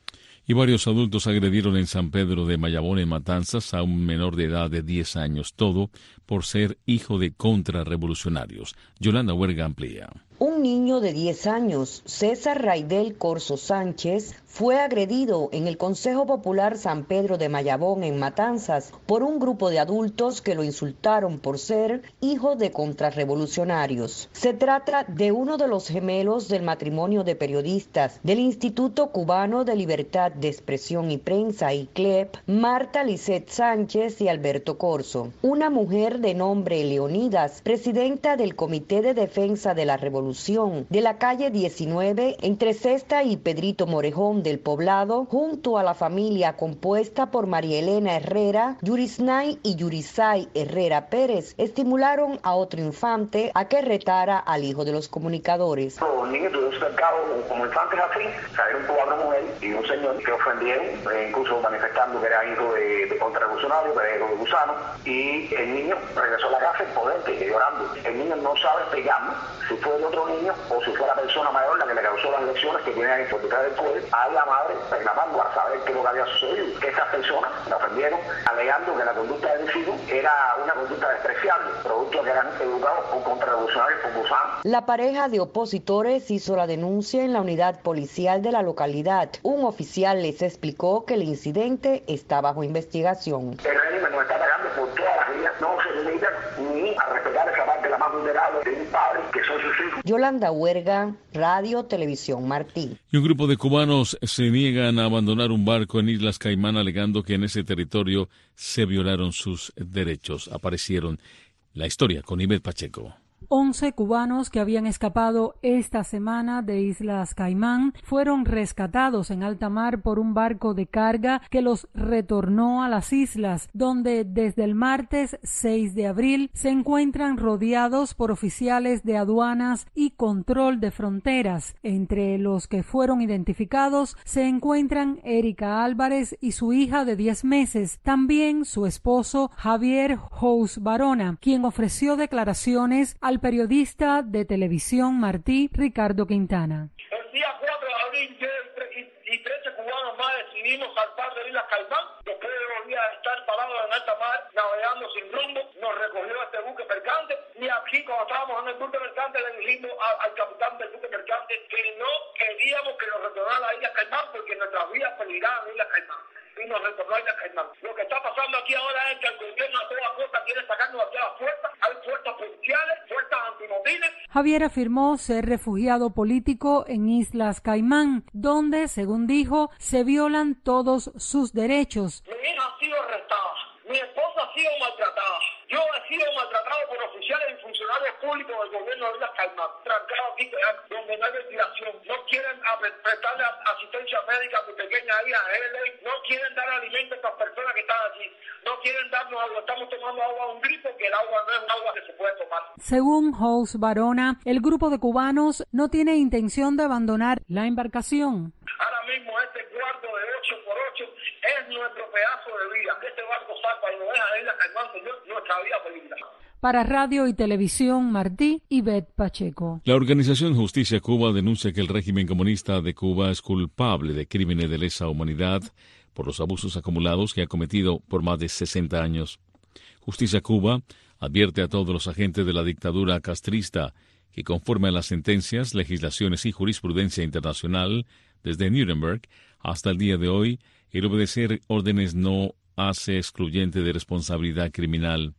Y varios adultos agredieron en San Pedro de Mayabón, en Matanzas, a un menor de edad de diez años, todo por ser hijo de contrarrevolucionarios. Yolanda Huerga amplía. Un niño de diez años, César Raidel Corso Sánchez, fue agredido en el Consejo Popular San Pedro de Mayabón, en Matanzas, por un grupo de adultos que lo insultaron por ser hijo de contrarrevolucionarios. Se trata de uno de los gemelos del matrimonio de periodistas del Instituto Cubano de Libertad de Expresión y Prensa, I C L E P, Marta Lisset Sánchez y Alberto Corso. Una mujer de nombre Leonidas, presidenta del Comité de Defensa de la Revolución de la calle diecinueve, entre Cesta y Pedrito Morejón del Poblado, junto a la familia compuesta por María Elena Herrera, Yurisnay y Yurisay Herrera Pérez, estimularon a otro infante a que retara al hijo de los comunicadores. Los niños tuvieron cercados como infantes así, salieron cuatro mujeres y un señor que ofendieron, incluso manifestando que era hijo de, de contrarrevolucionario, que era hijo de gusano, y el niño regresó a la casa impotente, llorando. El niño no sabe explicarnos si fue de otro niño o si fue la persona mayor la que le causó las lesiones que tiene ahí por detrás del poder, a la madre reclamando a saber qué es lo que había sucedido. Esas personas la ofendieron, alegando que la conducta del hijo era una conducta despreciable, producto de que eran educados por contrarrevolucionarios por gusano. La pareja de opositores hizo la denuncia en la unidad policial de la localidad. Un oficial les explicó que el incidente está bajo investigación. El régimen nos está atacando por todas las vías, no se limita ni a respetar esa parte la más vulnerable de un padre que son sus hijos. Yolanda Huerga, Radio Televisión Martí. Y un grupo de cubanos se niegan a abandonar un barco en Islas Caimán, alegando que en ese territorio se violaron sus derechos. Aparecieron. La historia con Ivette Pacheco. Once cubanos que habían escapado esta semana de Islas Caimán fueron rescatados en alta mar por un barco de carga que los retornó a las islas, donde desde el martes seis de abril se encuentran rodeados por oficiales de aduanas y control de fronteras. Entre los que fueron identificados se encuentran Erika Álvarez y su hija de diez meses, también su esposo Javier Jous Barona, quien ofreció declaraciones al periodista de Televisión Martí, Ricardo Quintana. El día cuatro de abril yo y trece cubanos más decidimos saltar de Islas Caimán. Después de los días de estar parados en alta mar, navegando sin rumbo, nos recogió este buque mercante. Y aquí, cuando estábamos en el buque mercante, le dijimos al, al capitán del buque mercante que no queríamos que nos retornara a Islas Caimán porque nuestras vidas peligraban en Islas Caimán. Y nos retornó a Islas Caimán. Lo que está pasando aquí ahora es que el gobierno a toda costa quiere sacarnos aquí a las puertas. Hay fuerzas policiales, fuerzas antimotines. Javier afirmó ser refugiado político en Islas Caimán, donde, según dijo, se violan todos sus derechos. Mi hija ha sido arrestada, mi esposa ha sido maltratada, yo he sido maltratado por oficiales y funcionarios públicos del gobierno de Islas Caimán, trancado aquí donde no hay ventilación, no quieren prestarle asistencia médica a mi pequeña hija Helen, no quieren dar alimento a estas personas que están aquí, no quieren darnos agua, estamos tomando agua a un grifo que el agua no es un agua que se puede tomar. Según Jous Barona, el grupo de cubanos no tiene intención de abandonar la embarcación. Ahora mismo este cuarto de ocho por ocho es nuestro pedazo de vida. Este barco salva y nos deja de Islas Caimán, señor, nuestra vida peligra. Para Radio y Televisión Martí, Ivette Pacheco. La organización Justicia Cuba denuncia que el régimen comunista de Cuba es culpable de crímenes de lesa humanidad por los abusos acumulados que ha cometido por más de sesenta años. Justicia Cuba advierte a todos los agentes de la dictadura castrista que, conforme a las sentencias, legislaciones y jurisprudencia internacional, desde Nuremberg hasta el día de hoy, el obedecer órdenes no hace excluyente de responsabilidad criminal.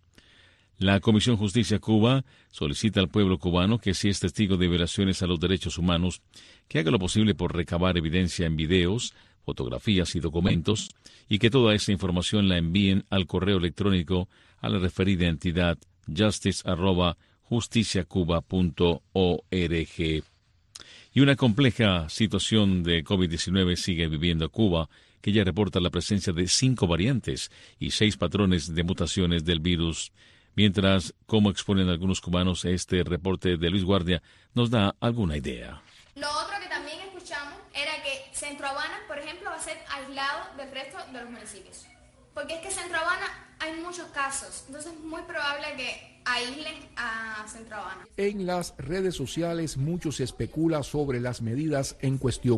La Comisión Justicia Cuba solicita al pueblo cubano que, si es testigo de violaciones a los derechos humanos, que haga lo posible por recabar evidencia en videos, fotografías y documentos, y que toda esa información la envíen al correo electrónico a la referida entidad justice arroba justiciacuba punto org. Y una compleja situación de COVID diecinueve sigue viviendo Cuba, que ya reporta la presencia de cinco variantes y seis patrones de mutaciones del virus. Mientras, como exponen algunos cubanos, este reporte de Luis Guardia nos da alguna idea. Lo otro que también escuchamos era que Centro Habana, por ejemplo, va a ser aislado del resto de los municipios. Porque es que Centro Habana hay muchos casos, entonces es muy probable que aíslen a Centro Habana. En las redes sociales mucho se especula sobre las medidas en cuestión.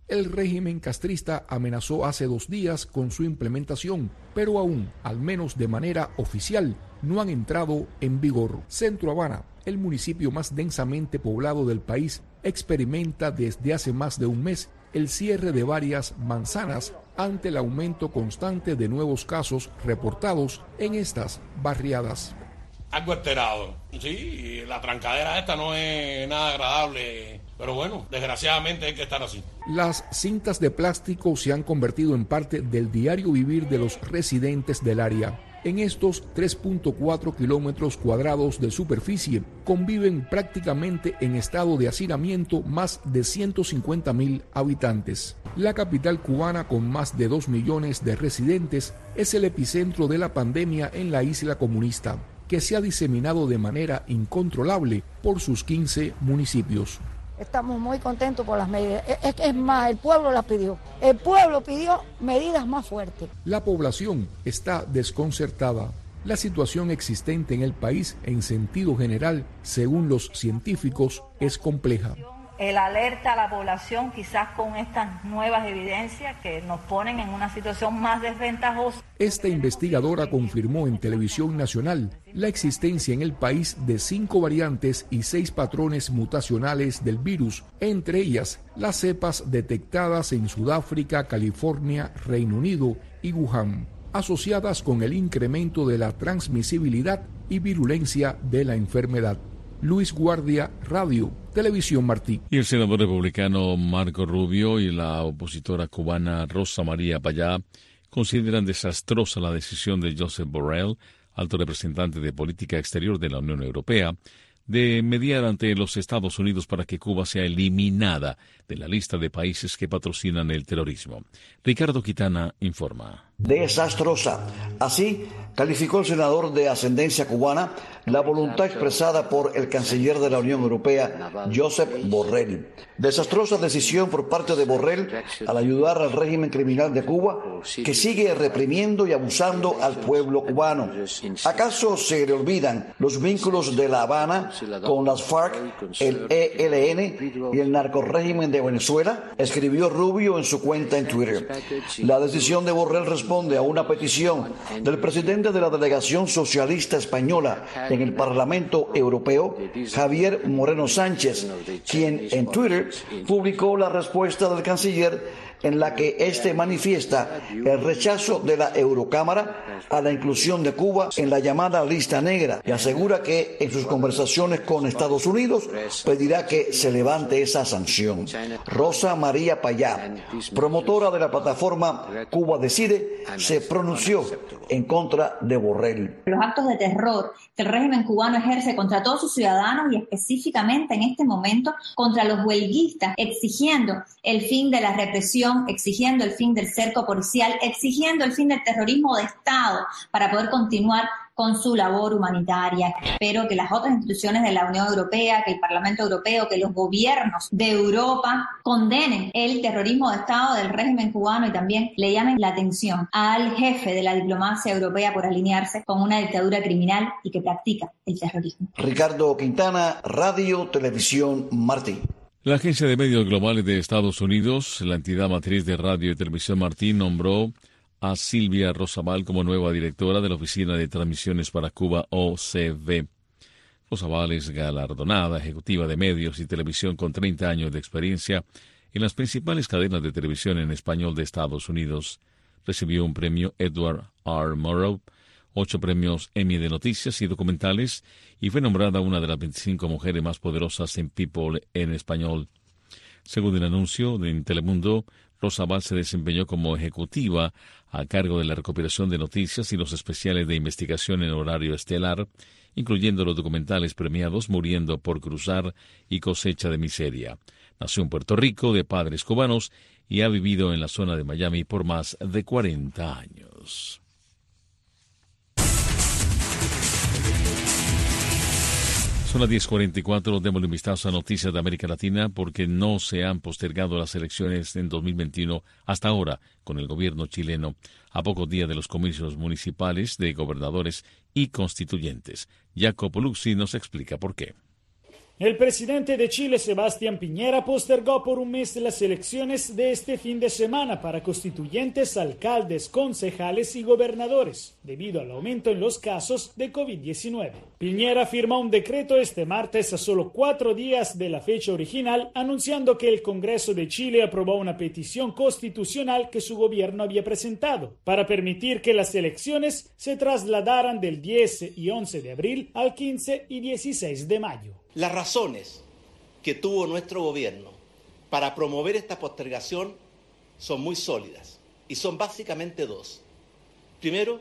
El régimen castrista amenazó hace dos días con su implementación, pero aún, al menos de manera oficial, no han entrado en vigor. Centro Habana, el municipio más densamente poblado del país, experimenta desde hace más de un mes el cierre de varias manzanas ante el aumento constante de nuevos casos reportados en estas barriadas. Algo esperado. Sí, la trancadera esta no es nada agradable, pero bueno, desgraciadamente hay que estar así. Las cintas de plástico se han convertido en parte del diario vivir de los residentes del área. En estos tres punto cuatro kilómetros cuadrados de superficie conviven prácticamente en estado de hacinamiento más de ciento cincuenta mil habitantes. La capital cubana, con más de dos millones de residentes, es el epicentro de la pandemia en la isla comunista, que se ha diseminado de manera incontrolable por sus quince municipios. Estamos muy contentos por las medidas. Es, es más, el pueblo las pidió. El pueblo pidió medidas más fuertes. La población está desconcertada. La situación existente en el país, en sentido general, según los científicos, es compleja. El alerta a la población, quizás con estas nuevas evidencias que nos ponen en una situación más desventajosa. Esta investigadora confirmó en Televisión Nacional la existencia en el país de cinco variantes y seis patrones mutacionales del virus, entre ellas las cepas detectadas en Sudáfrica, California, Reino Unido y Wuhan, asociadas con el incremento de la transmisibilidad y virulencia de la enfermedad. Luis Guardia, Radio, Televisión Martí. Y el senador republicano Marco Rubio y la opositora cubana Rosa María Payá consideran desastrosa la decisión de Josep Borrell, alto representante de política exterior de la Unión Europea, de mediar ante los Estados Unidos para que Cuba sea eliminada de la lista de países que patrocinan el terrorismo. Ricardo Quintana informa. Desastrosa. Así calificó el senador de ascendencia cubana la voluntad expresada por el canciller de la Unión Europea, Josep Borrell. Desastrosa decisión por parte de Borrell al ayudar al régimen criminal de Cuba, que sigue reprimiendo y abusando al pueblo cubano. ¿Acaso se le olvidan los vínculos de La Habana con las FARC, el E L N y el narcorrégimen de Venezuela? Escribió Rubio en su cuenta en Twitter. La decisión de Borrell responde a una petición del presidente de la delegación socialista española en el Parlamento Europeo, Javier Moreno Sánchez, quien en Twitter publicó la respuesta del canciller en la que éste manifiesta el rechazo de la Eurocámara a la inclusión de Cuba en la llamada lista negra y asegura que en sus conversaciones con Estados Unidos pedirá que se levante esa sanción. Rosa María Payá, promotora de la plataforma Cuba Decide, se pronunció en contra de Borrell. Los actos de terror que el régimen cubano ejerce contra todos sus ciudadanos y específicamente en este momento contra los huelguistas, exigiendo el fin de la represión, exigiendo el fin del cerco policial, exigiendo el fin del terrorismo de Estado para poder continuar con su labor humanitaria. Espero que las otras instituciones de la Unión Europea, que el Parlamento Europeo, que los gobiernos de Europa condenen el terrorismo de Estado del régimen cubano y también le llamen la atención al jefe de la diplomacia europea por alinearse con una dictadura criminal y que practica el terrorismo. Ricardo Quintana, Radio Televisión Martí. La Agencia de Medios Globales de Estados Unidos, la entidad matriz de Radio y Televisión Martí, nombró a Silvia Rosabal como nueva directora de la Oficina de Transmisiones para Cuba, O C V. Rosabal es galardonada ejecutiva de medios y televisión con treinta años de experiencia en las principales cadenas de televisión en español de Estados Unidos. Recibió un premio Edward R. Murrow, ocho premios Emmy de noticias y documentales y fue nombrada una de las veinticinco mujeres más poderosas en People en español. Según el anuncio de Telemundo, Rosabal se desempeñó como ejecutiva a cargo de la recopilación de noticias y los especiales de investigación en horario estelar, incluyendo los documentales premiados Muriendo por Cruzar y Cosecha de Miseria. Nació en Puerto Rico de padres cubanos y ha vivido en la zona de Miami por más de cuarenta años. Son las diez cuarenta y cuatro, démosle un vistazo a noticias de América Latina porque no se han postergado las elecciones en dos mil veintiuno hasta ahora con el gobierno chileno, a pocos días de los comicios municipales de gobernadores y constituyentes. Jacopo Luzzi nos explica por qué. El presidente de Chile, Sebastián Piñera, postergó por un mes las elecciones de este fin de semana para constituyentes, alcaldes, concejales y gobernadores, debido al aumento en los casos de COVID diecinueve. Piñera firmó un decreto este martes a solo cuatro días de la fecha original, anunciando que el Congreso de Chile aprobó una petición constitucional que su gobierno había presentado para permitir que las elecciones se trasladaran del diez y once de abril al quince y dieciséis de mayo. Las razones que tuvo nuestro gobierno para promover esta postergación son muy sólidas y son básicamente dos. Primero,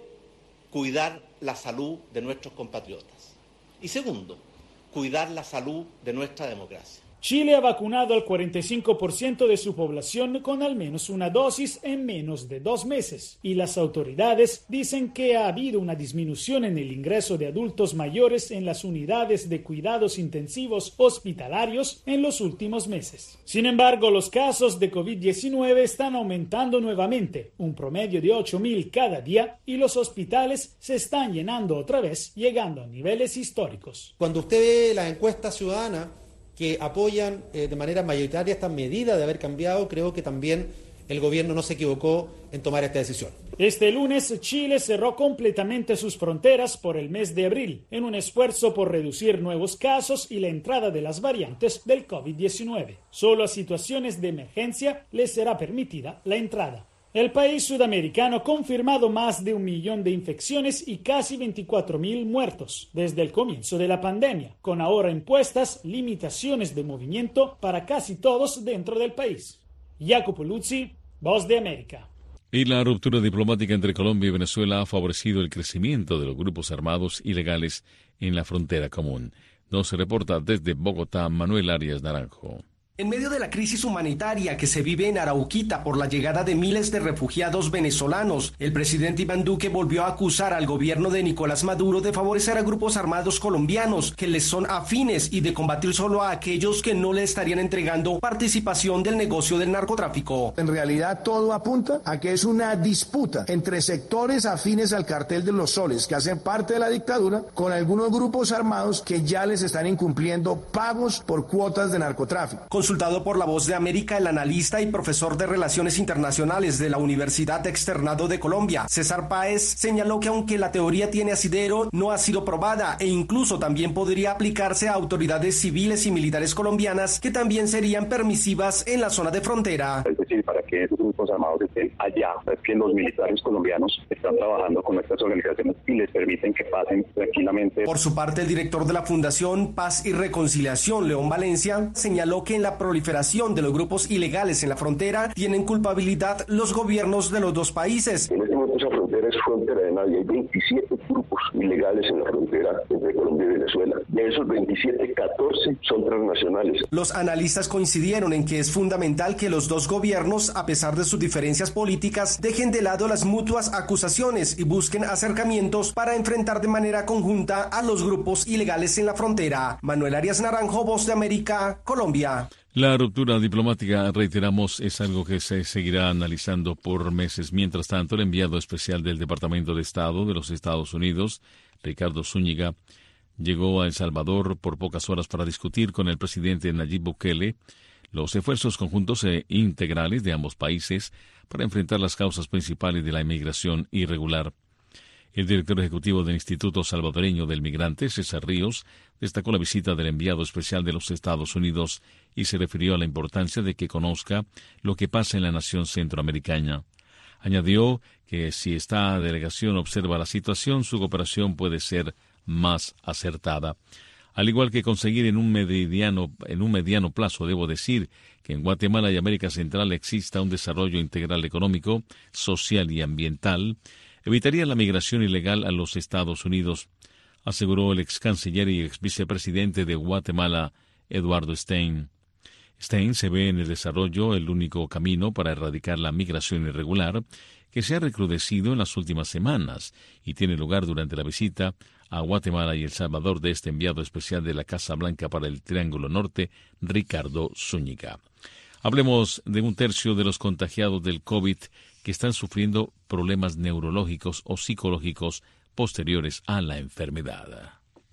cuidar la salud de nuestros compatriotas. Y segundo, cuidar la salud de nuestra democracia. Chile ha vacunado al cuarenta y cinco por ciento de su población con al menos una dosis en menos de dos meses, y las autoridades dicen que ha habido una disminución en el ingreso de adultos mayores en las unidades de cuidados intensivos hospitalarios en los últimos meses. Sin embargo, los casos de COVID diecinueve están aumentando nuevamente, un promedio de ocho mil cada día, y los hospitales se están llenando otra vez, llegando a niveles históricos. Cuando usted ve las encuestas ciudadanas que apoyan eh, de manera mayoritaria esta medida de haber cambiado, creo que también el gobierno no se equivocó en tomar esta decisión. Este lunes, Chile cerró completamente sus fronteras por el mes de abril, en un esfuerzo por reducir nuevos casos y la entrada de las variantes del COVID diecinueve. Solo a situaciones de emergencia les será permitida la entrada. El país sudamericano ha confirmado más de un millón de infecciones y casi veinticuatro mil muertos desde el comienzo de la pandemia, con ahora impuestas limitaciones de movimiento para casi todos dentro del país. Jacopo Luzzi, Voz de América. Y la ruptura diplomática entre Colombia y Venezuela ha favorecido el crecimiento de los grupos armados ilegales en la frontera común. Nos reporta desde Bogotá Manuel Arias Naranjo. En medio de la crisis humanitaria que se vive en Arauquita por la llegada de miles de refugiados venezolanos, el presidente Iván Duque volvió a acusar al gobierno de Nicolás Maduro de favorecer a grupos armados colombianos que les son afines y de combatir solo a aquellos que no le estarían entregando participación del negocio del narcotráfico. En realidad todo apunta a que es una disputa entre sectores afines al cartel de los soles que hacen parte de la dictadura con algunos grupos armados que ya les están incumpliendo pagos por cuotas de narcotráfico. Consultado por La Voz de América, el analista y profesor de Relaciones Internacionales de la Universidad Externado de Colombia, César Páez, señaló que aunque la teoría tiene asidero, no ha sido probada e incluso también podría aplicarse a autoridades civiles y militares colombianas que también serían permisivas en la zona de frontera. Es decir, para que esos grupos armados estén allá, es que los militares colombianos están trabajando con estas organizaciones y les permiten que pasen tranquilamente. Por su parte, el director de la Fundación Paz y Reconciliación, León Valencia, señaló que en la proliferación de los grupos ilegales en la frontera tienen culpabilidad los gobiernos de los dos países. En este momento esa frontera es frontera de nadie. Hay veintisiete grupos ilegales en la frontera entre Colombia y Venezuela. De esos veintisiete, catorce son transnacionales. Los analistas coincidieron en que es fundamental que los dos gobiernos, a pesar de sus diferencias políticas, dejen de lado las mutuas acusaciones y busquen acercamientos para enfrentar de manera conjunta a los grupos ilegales en la frontera. Manuel Arias Naranjo, Voz de América, Colombia. La ruptura diplomática, reiteramos, es algo que se seguirá analizando por meses. Mientras tanto, el enviado especial del Departamento de Estado de los Estados Unidos, Ricardo Zúñiga, llegó a El Salvador por pocas horas para discutir con el presidente Nayib Bukele los esfuerzos conjuntos e integrales de ambos países para enfrentar las causas principales de la inmigración irregular. El director ejecutivo del Instituto Salvadoreño del Migrante, César Ríos, destacó la visita del enviado especial de los Estados Unidos y se refirió a la importancia de que conozca lo que pasa en la nación centroamericana. Añadió que si esta delegación observa la situación, su cooperación puede ser más acertada. Al igual que conseguir en un mediano, en un mediano plazo, debo decir que en Guatemala y América Central exista un desarrollo integral económico, social y ambiental, evitaría la migración ilegal a los Estados Unidos, aseguró el ex canciller y ex vicepresidente de Guatemala, Eduardo Stein. Stein se ve en el desarrollo el único camino para erradicar la migración irregular que se ha recrudecido en las últimas semanas y tiene lugar durante la visita a Guatemala y El Salvador de este enviado especial de la Casa Blanca para el Triángulo Norte, Ricardo Zúñiga. Hablemos de un tercio de los contagiados del COVID que están sufriendo problemas neurológicos o psicológicos posteriores a la enfermedad.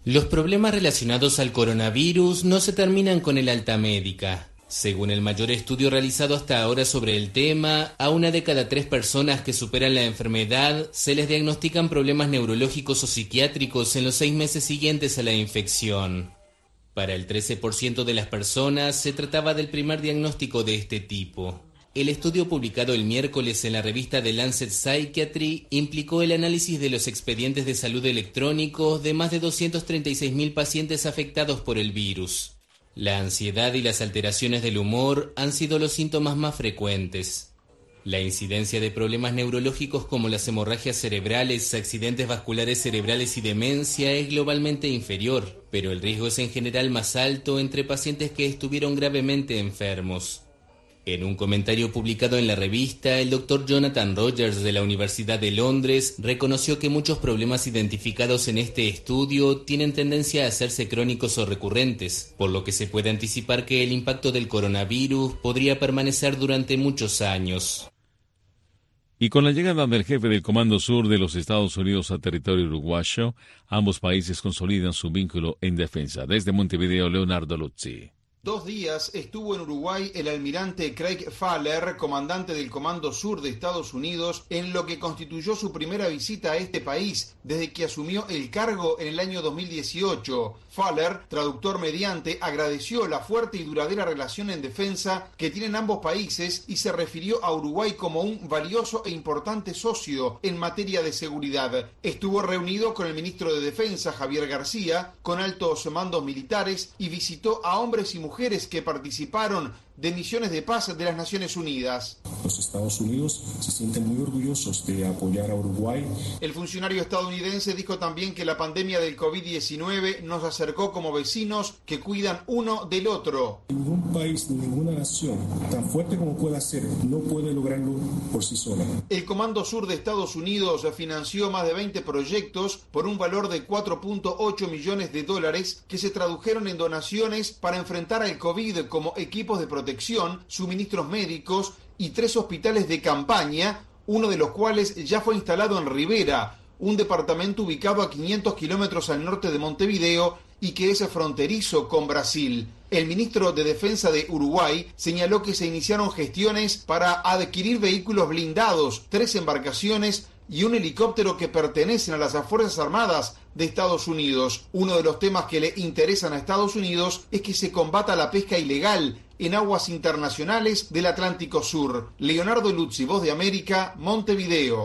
Los problemas relacionados al coronavirus no se terminan con el alta médica. Según el mayor estudio realizado hasta ahora sobre el tema, a una de cada tres personas que superan la enfermedad se les diagnostican problemas neurológicos o psiquiátricos en los seis meses siguientes a la infección. Para el trece por ciento de las personas se trataba del primer diagnóstico de este tipo. El estudio publicado el miércoles en la revista The Lancet Psychiatry implicó el análisis de los expedientes de salud electrónicos de más de doscientos treinta y seis mil pacientes afectados por el virus. La ansiedad y las alteraciones del humor han sido los síntomas más frecuentes. La incidencia de problemas neurológicos como las hemorragias cerebrales, accidentes vasculares cerebrales y demencia es globalmente inferior, pero el riesgo es en general más alto entre pacientes que estuvieron gravemente enfermos. En un comentario publicado en la revista, el doctor Jonathan Rogers de la Universidad de Londres reconoció que muchos problemas identificados en este estudio tienen tendencia a hacerse crónicos o recurrentes, por lo que se puede anticipar que el impacto del coronavirus podría permanecer durante muchos años. Y con la llegada del jefe del Comando Sur de los Estados Unidos a territorio uruguayo, ambos países consolidan su vínculo en defensa. Desde Montevideo, Leonardo Luzzi. Dos días estuvo en Uruguay el almirante Craig Faller, comandante del Comando Sur de Estados Unidos, en lo que constituyó su primera visita a este país desde que asumió el cargo en el año dos mil dieciocho. Faller, traductor mediante, agradeció la fuerte y duradera relación en defensa que tienen ambos países y se refirió a Uruguay como un valioso e importante socio en materia de seguridad. Estuvo reunido con el ministro de Defensa, Javier García, con altos mandos militares y visitó a hombres y mujeres mujeres que participaron de misiones de paz de las Naciones Unidas. Los Estados Unidos se sienten muy orgullosos de apoyar a Uruguay. El funcionario estadounidense dijo también que la pandemia del covid diecinueve nos acercó como vecinos que cuidan uno del otro. Ningún país, ninguna nación, tan fuerte como pueda ser, no puede lograrlo por sí sola. El Comando Sur de Estados Unidos financió más de veinte proyectos por un valor de cuatro punto ocho millones de dólares que se tradujeron en donaciones para enfrentar al COVID, como equipos de protección, suministros médicos y tres hospitales de campaña, uno de los cuales ya fue instalado en Rivera, un departamento ubicado a quinientos kilómetros al norte de Montevideo y que es fronterizo con Brasil. El ministro de Defensa de Uruguay señaló que se iniciaron gestiones para adquirir vehículos blindados, tres embarcaciones y un helicóptero que pertenecen a las Fuerzas Armadas de Estados Unidos. Uno de los temas que le interesan a Estados Unidos es que se combata la pesca ilegal en aguas internacionales del Atlántico Sur. Leonardo Luzzi, Voz de América, Montevideo.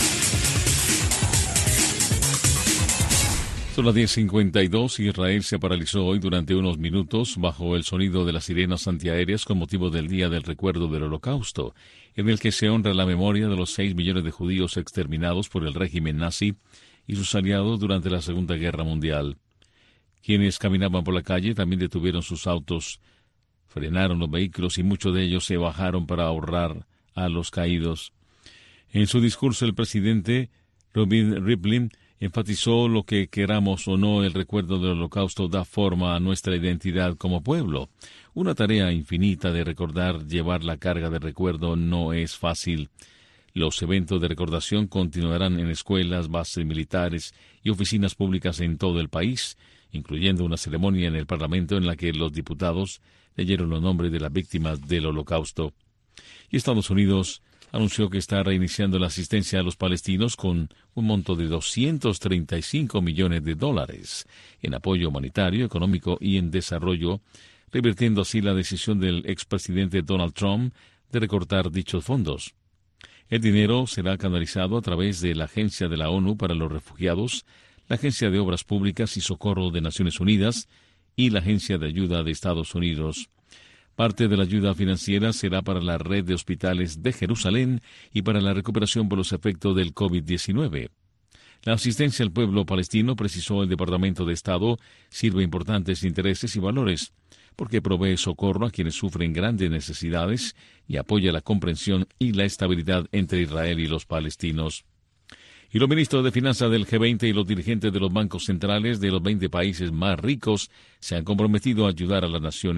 Son las diez cincuenta y dos y Israel se paralizó hoy durante unos minutos bajo el sonido de las sirenas antiaéreas con motivo del Día del Recuerdo del Holocausto, en el que se honra la memoria de los seis millones de judíos exterminados por el régimen nazi y sus aliados durante la Segunda Guerra Mundial. Quienes caminaban por la calle también detuvieron sus autos, frenaron los vehículos y muchos de ellos se bajaron para ahorrar a los caídos. En su discurso, el presidente Reuven Rivlin enfatizó: lo que queramos o no, el recuerdo del Holocausto da forma a nuestra identidad como pueblo. Una tarea infinita de recordar, llevar la carga de recuerdo no es fácil. Los eventos de recordación continuarán en escuelas, bases militares y oficinas públicas en todo el país, incluyendo una ceremonia en el Parlamento en la que los diputados leyeron los nombres de las víctimas del Holocausto. Y Estados Unidos anunció que está reiniciando la asistencia a los palestinos con un monto de doscientos treinta y cinco millones de dólares en apoyo humanitario, económico y en desarrollo, revirtiendo así la decisión del expresidente Donald Trump de recortar dichos fondos. El dinero será canalizado a través de la Agencia de la ONU para los Refugiados, la Agencia de Obras Públicas y Socorro de Naciones Unidas y la Agencia de Ayuda de Estados Unidos. Parte de la ayuda financiera será para la red de hospitales de Jerusalén y para la recuperación por los efectos del covid diecinueve. La asistencia al pueblo palestino, precisó el Departamento de Estado, sirve importantes intereses y valores, porque provee socorro a quienes sufren grandes necesidades y apoya la comprensión y la estabilidad entre Israel y los palestinos. Y los ministros de Finanzas del G veinte y los dirigentes de los bancos centrales de los veinte países más ricos se han comprometido a ayudar a las naciones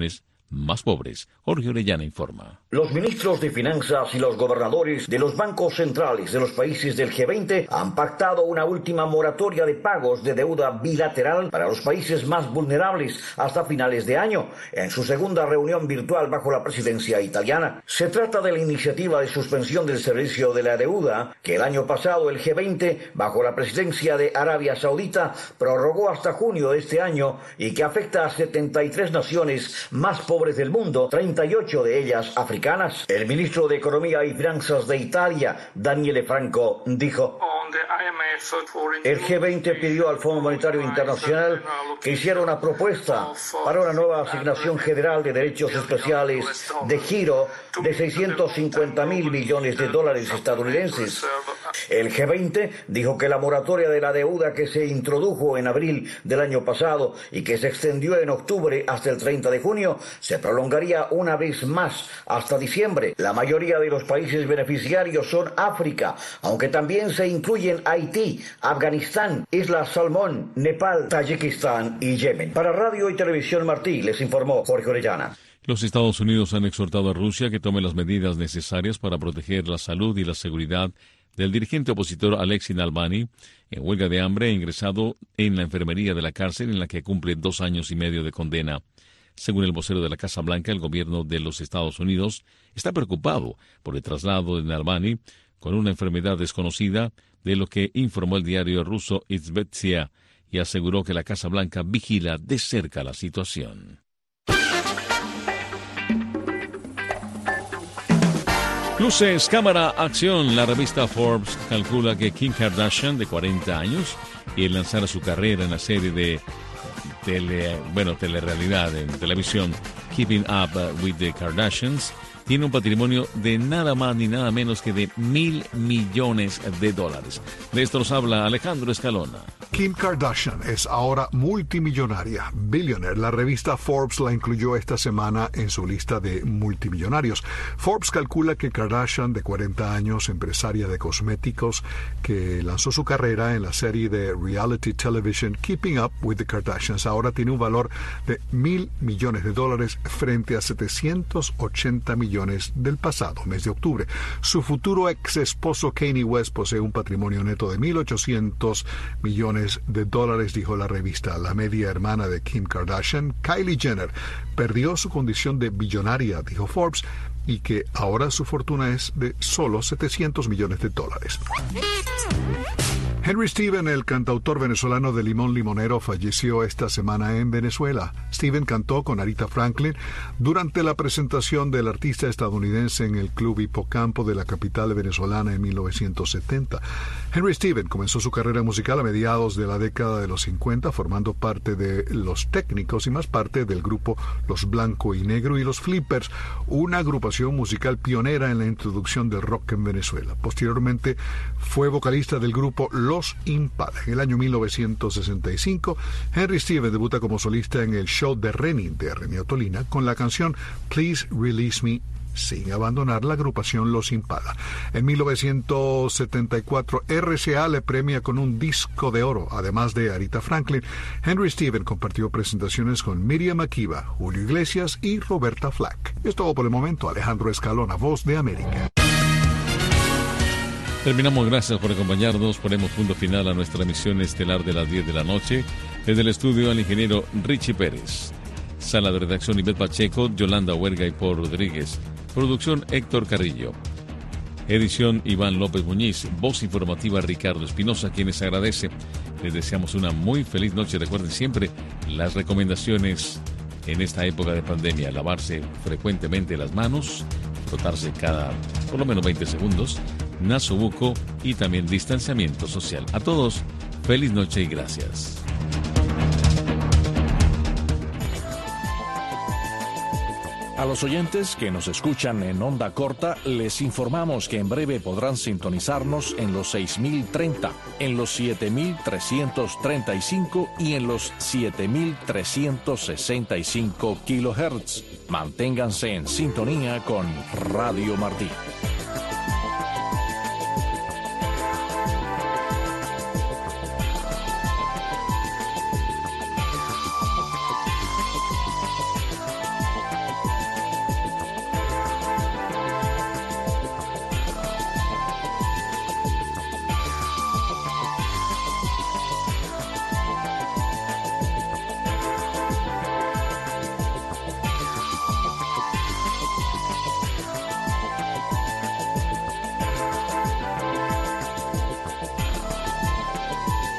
más pobres. Jorge Orellana informa. Los ministros de Finanzas y los gobernadores de los bancos centrales de los países del G veinte han pactado una última moratoria de pagos de deuda bilateral para los países más vulnerables hasta finales de año, en su segunda reunión virtual bajo la presidencia italiana. Se trata de la iniciativa de suspensión del servicio de la deuda que el año pasado el G veinte, bajo la presidencia de Arabia Saudita, prorrogó hasta junio de este año y que afecta a setenta y tres naciones más pobres del mundo, treinta y ocho de ellas africanas. El ministro de Economía y Finanzas de Italia, Daniele Franco, dijo: el G veinte pidió al Fondo Monetario Internacional que hiciera una propuesta para una nueva asignación general de derechos especiales de giro de seiscientos cincuenta mil millones de dólares estadounidenses. El G veinte dijo que la moratoria de la deuda que se introdujo en abril del año pasado y que se extendió en octubre hasta el treinta de junio se prolongaría una vez más hasta diciembre. La mayoría de los países beneficiarios son África, aunque también se incluyen Haití, Afganistán, Islas Salomón, Nepal, Tayikistán y Yemen. Para Radio y Televisión Martí les informó Jorge Orellana. Los Estados Unidos han exhortado a Rusia que tome las medidas necesarias para proteger la salud y la seguridad del dirigente opositor Alexei Navalny, en huelga de hambre e ingresado en la enfermería de la cárcel en la que cumple dos años y medio de condena. Según el vocero de la Casa Blanca, el gobierno de los Estados Unidos está preocupado por el traslado de Navalny con una enfermedad desconocida, de lo que informó el diario ruso Izvestia, y aseguró que la Casa Blanca vigila de cerca la situación. Luces, cámara, acción. La revista Forbes calcula que Kim Kardashian, de cuarenta años, y al lanzar su carrera en la serie de tele, bueno, telerrealidad en televisión Keeping Up with the Kardashians, tiene un patrimonio de nada más ni nada menos que de mil millones de dólares. De esto nos habla Alejandro Escalona. Kim Kardashian es ahora multimillonaria, billionaire. La revista Forbes la incluyó esta semana en su lista de multimillonarios. Forbes calcula que Kardashian, de cuarenta años, empresaria de cosméticos, que lanzó su carrera en la serie de reality television Keeping Up with the Kardashians, ahora tiene un valor de mil millones de dólares frente a setecientos ochenta millones del pasado mes de octubre. Su futuro ex esposo Kanye West posee un patrimonio neto de mil ochocientos millones de dólares, dijo la revista. La media hermana de Kim Kardashian, Kylie Jenner, perdió su condición de billonaria, dijo Forbes, y que ahora su fortuna es de solo setecientos millones de dólares. Henry Steven, el cantautor venezolano de Limón Limonero, falleció esta semana en Venezuela. Steven cantó con Aretha Franklin durante la presentación del artista estadounidense en el Club Hipocampo de la capital venezolana en mil novecientos setenta. Henry Steven comenzó su carrera musical a mediados de la década de los cincuenta, formando parte de Los Técnicos y más parte del grupo Los Blanco y Negro y Los Flippers, una agrupación musical pionera en la introducción del rock en Venezuela. Posteriormente fue vocalista del grupo Los Impala. En el año mil novecientos sesenta y cinco, Henry Steven debuta como solista en el show de Reni, de Reni Ottolina, con la canción Please Release Me, sin abandonar la agrupación Los Impala. En mil novecientos setenta y cuatro, R C A le premia con un disco de oro. Además de Aretha Franklin, Henry Steven compartió presentaciones con Miriam Makeba, Julio Iglesias y Roberta Flack. Es todo por el momento. Alejandro Escalona, Voz de América. Terminamos, gracias por acompañarnos. Ponemos punto final a nuestra emisión estelar de las diez de la noche. Desde el estudio al ingeniero Richie Pérez. Sala de redacción Ivette Pacheco, Yolanda Huerga y Paul Rodríguez. Producción Héctor Carrillo. Edición Iván López Muñiz. Voz informativa Ricardo Espinosa, quienes agradece. Les deseamos una muy feliz noche. Recuerden siempre las recomendaciones en esta época de pandemia. Lavarse frecuentemente las manos, frotarse cada por lo menos veinte segundos, nasobuco y también distanciamiento social. A todos, feliz noche y gracias. A los oyentes que nos escuchan en onda corta, les informamos que en breve podrán sintonizarnos en los seis mil treinta, en los siete mil trescientos treinta y cinco y en los siete mil trescientos sesenta y cinco kilohertz. Manténganse en sintonía con Radio Martí.